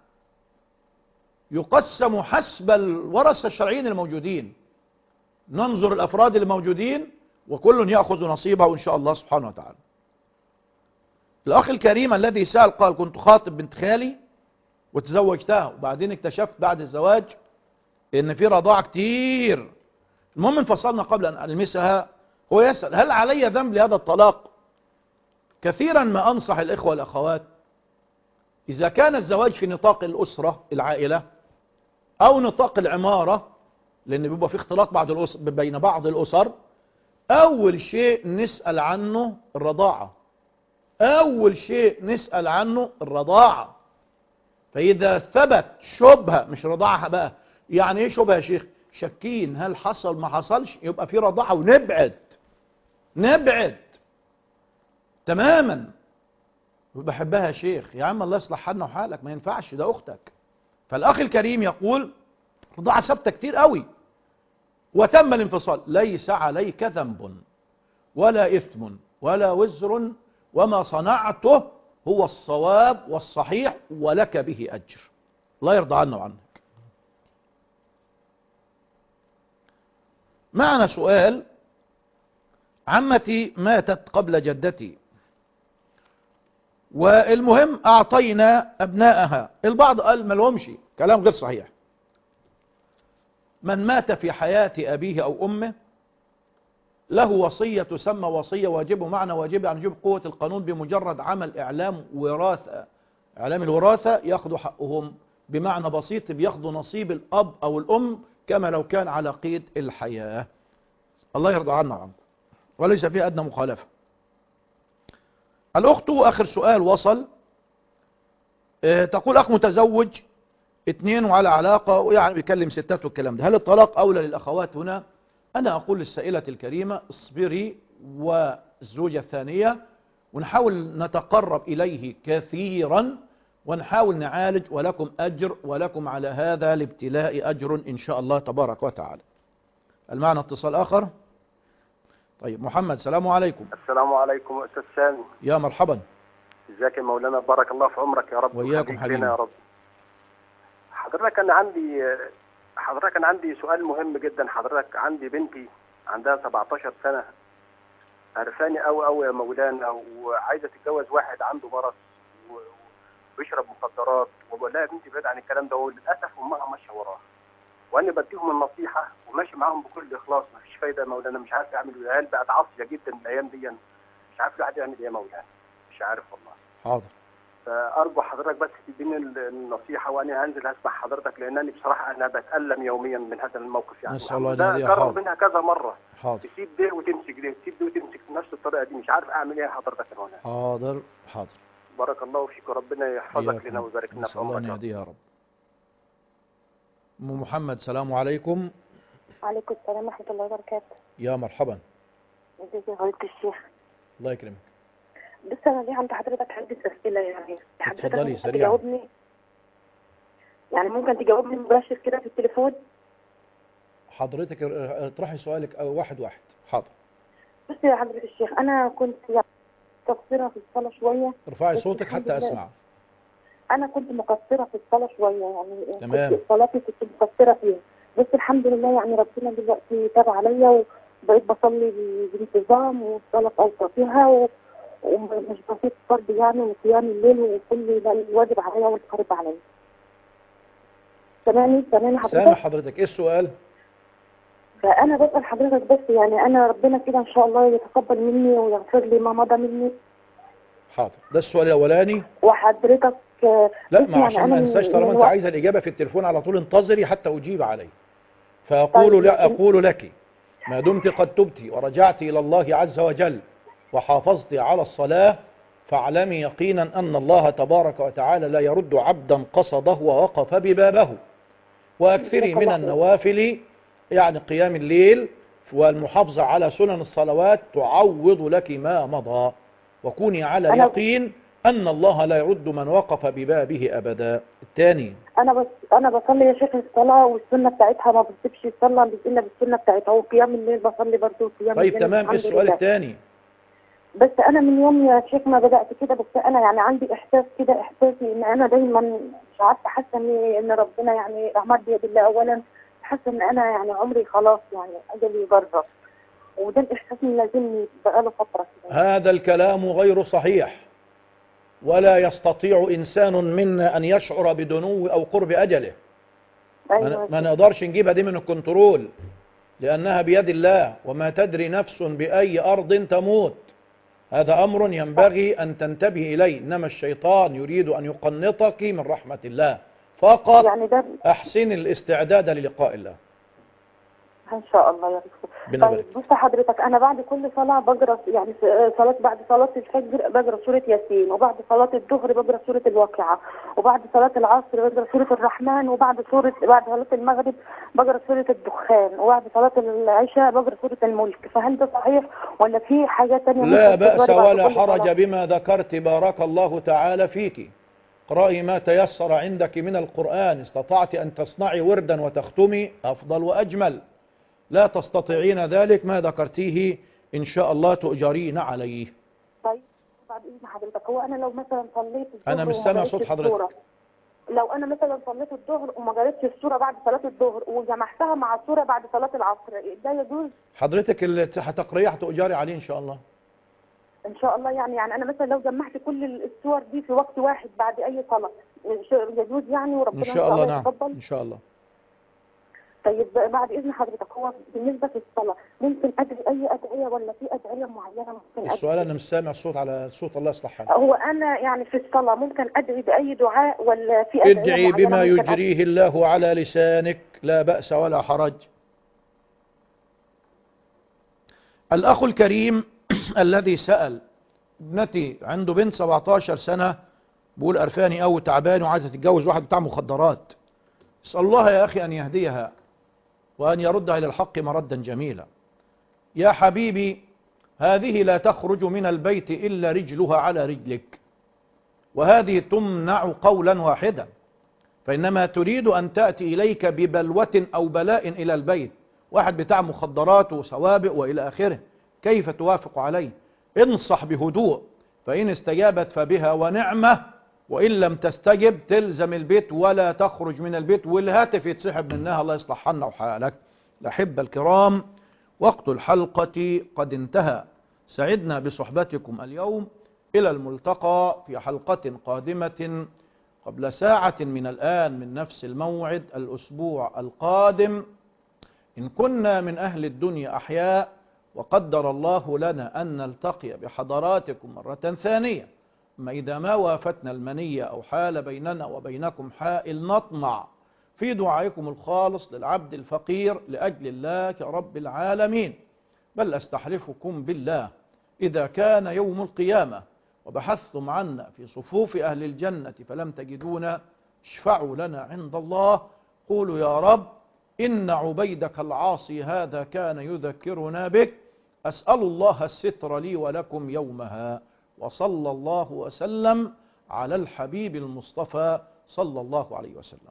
يقسم حسب الورثة الشرعيين الموجودين، ننظر الافراد الموجودين وكل يأخذ نصيبه ان شاء الله سبحانه وتعالى. الاخ الكريم الذي سأل قال كنت خاطب بنت خالي وتزوجتها، وبعدين اكتشفت بعد الزواج ان في رضاعة كتير، المهم انفصلنا قبل ان المسها. هو يسأل هل علي ذنب لهذا الطلاق؟ كثيرا ما أنصح الإخوة والأخوات إذا كان الزواج في نطاق الأسرة العائلة أو نطاق العمارة، لأن بيبقى في اختلاط بعض الأسر بين بعض الأسر، أول شيء نسأل عنه الرضاعة، أول شيء نسأل عنه الرضاعة. فإذا ثبت شبهة، مش رضاعة بقى، يعني إيه شبهة يا شيخ؟ شكين هل حصل ما حصلش، يبقى في رضاعة ونبعد نبعد تماما. بحبها يا شيخ، يا عم الله يصلح حالنا وحالك، ما ينفعش، ده اختك. فالاخ الكريم يقول رضاعة ثابتة كتير قوي وتم الانفصال، ليس عليك ذنب ولا اثم ولا وزر، وما صنعته هو الصواب والصحيح ولك به اجر. الله يرضى عنا وعنك. معنا سؤال. عمتي ماتت قبل جدتي، والمهم اعطينا ابنائها، البعض قال ما لهمش، كلام غير صحيح. من مات في حياة ابيه او امه له وصية تسمى وصية واجبه، معنى واجب يعني يجب قوة القانون، بمجرد عمل اعلام وراثة، اعلام الوراثة ياخذوا حقهم، بمعنى بسيط بياخذوا نصيب الاب او الام كما لو كان على قيد الحياة. الله يرضى عنا وعنكم، وليس فيه ادنى مخالفة. الأخت آخر سؤال وصل، اه تقول أخ متزوج اثنين وعلى علاقة ويعني بيكلم ستات والكلام ده، هل الطلاق أولى للأخوات هنا؟ أنا أقول للسائلة الكريمة اصبري والزوجة الثانية ونحاول نتقرب إليه كثيرا ونحاول نعالج، ولكم أجر ولكم على هذا الابتلاء أجر إن شاء الله تبارك وتعالى. المعنى اتصال آخر. طيب محمد، السلام عليكم. السلام عليكم أستاذ سامي. يا مرحبا. ازيك يا مولانا، بارك الله في عمرك يا رب وإياكم حبيبي يا رب. حضرتك أنا عندي حضرتك أنا عندي سؤال مهم جدا. حضرتك عندي بنتي عندها سبعتاشر سنة، عرفاني أوي أوي يا مولانا، وعايزة تتجوز واحد عنده مرض وبيشرب مخدرات، وبقول لها يا بنتي بعيد عن الكلام ده، وللأسف أمها ماشية وراها، وأنا بديهم النصيحة وماشي معاهم بكل إخلاص، مفيش فايدة يا مولانا، مش عارف أعمل إيه. العيال بقت عاصية جدا الأيام دي، مش عارف الواحد يعمل إيه يا مولانا، مش عارف والله. حاضر. فارجو حضرتك بس تديني النصيحه، وانا هنزل اسمع حضرتك، لانني بصراحه انا بتالم يوميا من هذا الموقف يعني. نسأل الله ده أن جرب حاضر. منها كذا مره، حاضر تسيب ده وتمسك ده، تسيب ده وتمسك نفس الطريقه دي، مش عارف اعمل ايه حضرتك يا مولانا. حاضر حاضر. بارك الله فيك وربنا يحفظك إياكم. لنا ويبارك لنا في نسأل الله أن عمرك. يهديه يا رب. أم محمد سلام عليكم. وعليكم السلام ورحمة الله وبركاته. يا مرحبا. ازيك يا فضيلة الشيخ؟ الله يكرمك. بس أنا ليه عند حضرتك عدة أسئلة يعني. اتفضلي ممكن سريعا. تجاوبني يعني ممكن تجاوبني مباشر كده في التليفون؟ حضرتك اطرحي سؤالك أو واحد واحد. حاضر. بص يا حضرة الشيخ، أنا كنت يعني مقصرة في الصلاة شوية. ارفعي صوتك حتى أسمع. أنا كنت مقصرة في الصلاة شوية يعني. تمام. كنت صلاتي كنت مقصرة فيها، بس الحمد لله يعني ربنا دلوقتي تاب عليا وبقيت بصلي بانتظام والصلاة في أوقاتها و... ومش بسيط فرض يعني وقيام الليل وكل الواجب عليا والفرض عليا. سامعني سامعني حضرتك؟ سامع حضرتك. ايه السؤال؟ فأنا بسأل حضرتك بس يعني أنا ربنا كده إن شاء الله يتقبل مني ويغفر لي ما مضى مني. حاضر. ده السؤال الأولاني. وحضرتك لا ما يعني عشان ما انساش، طالما انت عايزه الإجابة في التليفون على طول انتظري حتى أجيب عليه. فأقول طيب. لا أقول لك ما دمت قد تبت ورجعت إلى الله عز وجل وحافظت على الصلاة، فاعلمي يقينا أن الله تبارك وتعالى لا يرد عبدا قصده ووقف ببابه. وأكثري من النوافل يعني قيام الليل والمحافظة على سنن الصلوات تعوض لك ما مضى، وكوني على يقين أن الله لا يرد من وقف ببابه أبدا. الثاني، أنا بس أنا بصلي يا شيخ الصلاة والسنة بتاعتها ما بسيبش الصلاة إلا بالسنة بتاعتها، وقيام الليل بصلي برضه قيام طيب الليل. تمام. السؤال الثاني. بس أنا من يوم يا شيخ ما بدأت كده، بس أنا يعني عندي إحساس كده، إحساسي إن أنا دايما مش عارفة، حاسة إن إن ربنا يعني رحمت بيد الله أولا، حاسة إن أنا يعني عمري خلاص يعني أجلي يجرب، وده الإحساس اللي لازمني بقاله فترة كده. هذا الكلام غير صحيح، ولا يستطيع إنسان منا أن يشعر بدنو أو قرب أجله. أيوة. ما نقدرش نجيبها دي من الكنترول، لأنها بيد الله، وما تدري نفس بأي أرض تموت. هذا أمر ينبغي أن تنتبه إليه. إنما الشيطان يريد أن يقنطك من رحمة الله فقط. يعني ده أحسن الاستعداد للقاء الله ان شاء الله يا دكتور. طيب بص حضرتك، انا بعد كل صلاه بقرا يعني صلاه، بعد صلاه الفجر بقرا سوره ياسين، وبعد صلاه الظهر بقرا سوره الواقعه، وبعد صلاه العصر بقرا سوره الرحمن، وبعد سوره بعد صلاه المغرب بقرا سوره الدخان، وبعد صلاه العشاء بقرا سوره الملك. فهل ده صحيح ولا في حاجه ثانيه؟ لا بأس ولا حرج بما ذكرت. بارك الله تعالى فيك. اقرأي ما تيسر عندك من القرآن. استطعت أن تصنعي وردا وتختمي أفضل وأجمل. لا تستطيعين ذلك ما ذكرتيه إن شاء الله تؤجرين عليه. طيب بعد إذن حضرتك، هو أنا لو مثلا صليت الظهر أنا مش سامع صوت حضرتك. لو أنا مثلا صليت الظهر وما قريتش السورة بعد صلاة الظهر وجمعتها مع السورة بعد صلاة العصر، ده يجوز؟ حضرتك اللي هتقريه هتؤجري عليه إن شاء الله. إن شاء الله. يعني يعني أنا مثلا لو جمعت كل السور دي في وقت واحد بعد أي صلاة يجوز يعني، وربنا إن شاء الله. نعم يتقبل؟ إن شاء الله. طيب بعد إذن حضرتك، هو بالنسبة للصلاة ممكن أدعي أي أدعية ولا في أدعية معينة ممكن أدعي؟ السؤال أنا مش سامع الصوت على صوت الله يصلح حالك. هو أنا يعني في الصلاة ممكن أدعي بأي دعاء ولا في أدعية ادعي معينة بما ممكن يجريه أدعي؟ الله على لسانك، لا بأس ولا حرج. الأخ الكريم الذي سأل، ابنتي عنده بنت سبعتاشر سنة، بقول قرفاني أو تعبان وعايزة تتجوز واحد بتاع مخدرات. اسأل الله يا أخي أن يهديها وأن يردها إلى الحق مردا جميلا. يا حبيبي، هذه لا تخرج من البيت إلا رجلها على رجلك، وهذه تمنع قولا واحدا، فإنما تريد أن تأتي إليك ببلوة أو بلاء إلى البيت، واحد بتاع مخدرات وسوابق وإلى آخره، كيف توافق عليه؟ انصح بهدوء، فإن استجابت فبها ونعمة، وإن لم تستجب تلزم البيت ولا تخرج من البيت، والهاتف يتسحب منها. الله يصلح حالنا وحالك. الأحبة الكرام، وقت الحلقة قد انتهى. سعدنا بصحبتكم اليوم. إلى الملتقى في حلقة قادمة قبل ساعة من الآن من نفس الموعد الأسبوع القادم، إن كنا من أهل الدنيا أحياء وقدر الله لنا أن نلتقي بحضراتكم مرة ثانية. ما إذا ما وافتنا المنية أو حال بيننا وبينكم حائل نطمع في دعائكم الخالص للعبد الفقير لأجل الله كرب العالمين، بل أستحلفكم بالله إذا كان يوم القيامة وبحثتم عنا في صفوف أهل الجنة فلم تجدونا، اشفعوا لنا عند الله، قولوا يا رب إن عبيدك العاصي هذا كان يذكرنا بك، أسأل الله الستر لي ولكم يومها. وصلى الله وسلم على الحبيب المصطفى صلى الله عليه وسلم.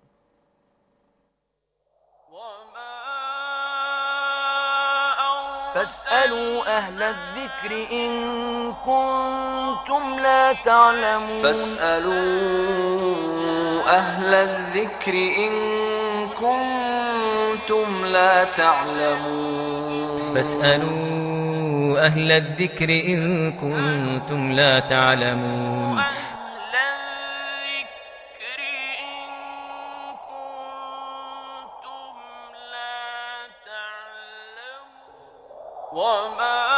فاسألوا أهل الذكر إن كنتم لا تعلمون فاسألوا أهل الذكر إن كنتم لا تعلمون فاسألوا أهل الذكر إن كنتم لا تعلمون وما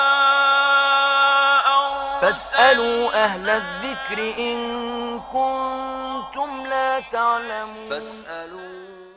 فاسألوا أهل الذكر إن كنتم لا تعلمون فاسألوا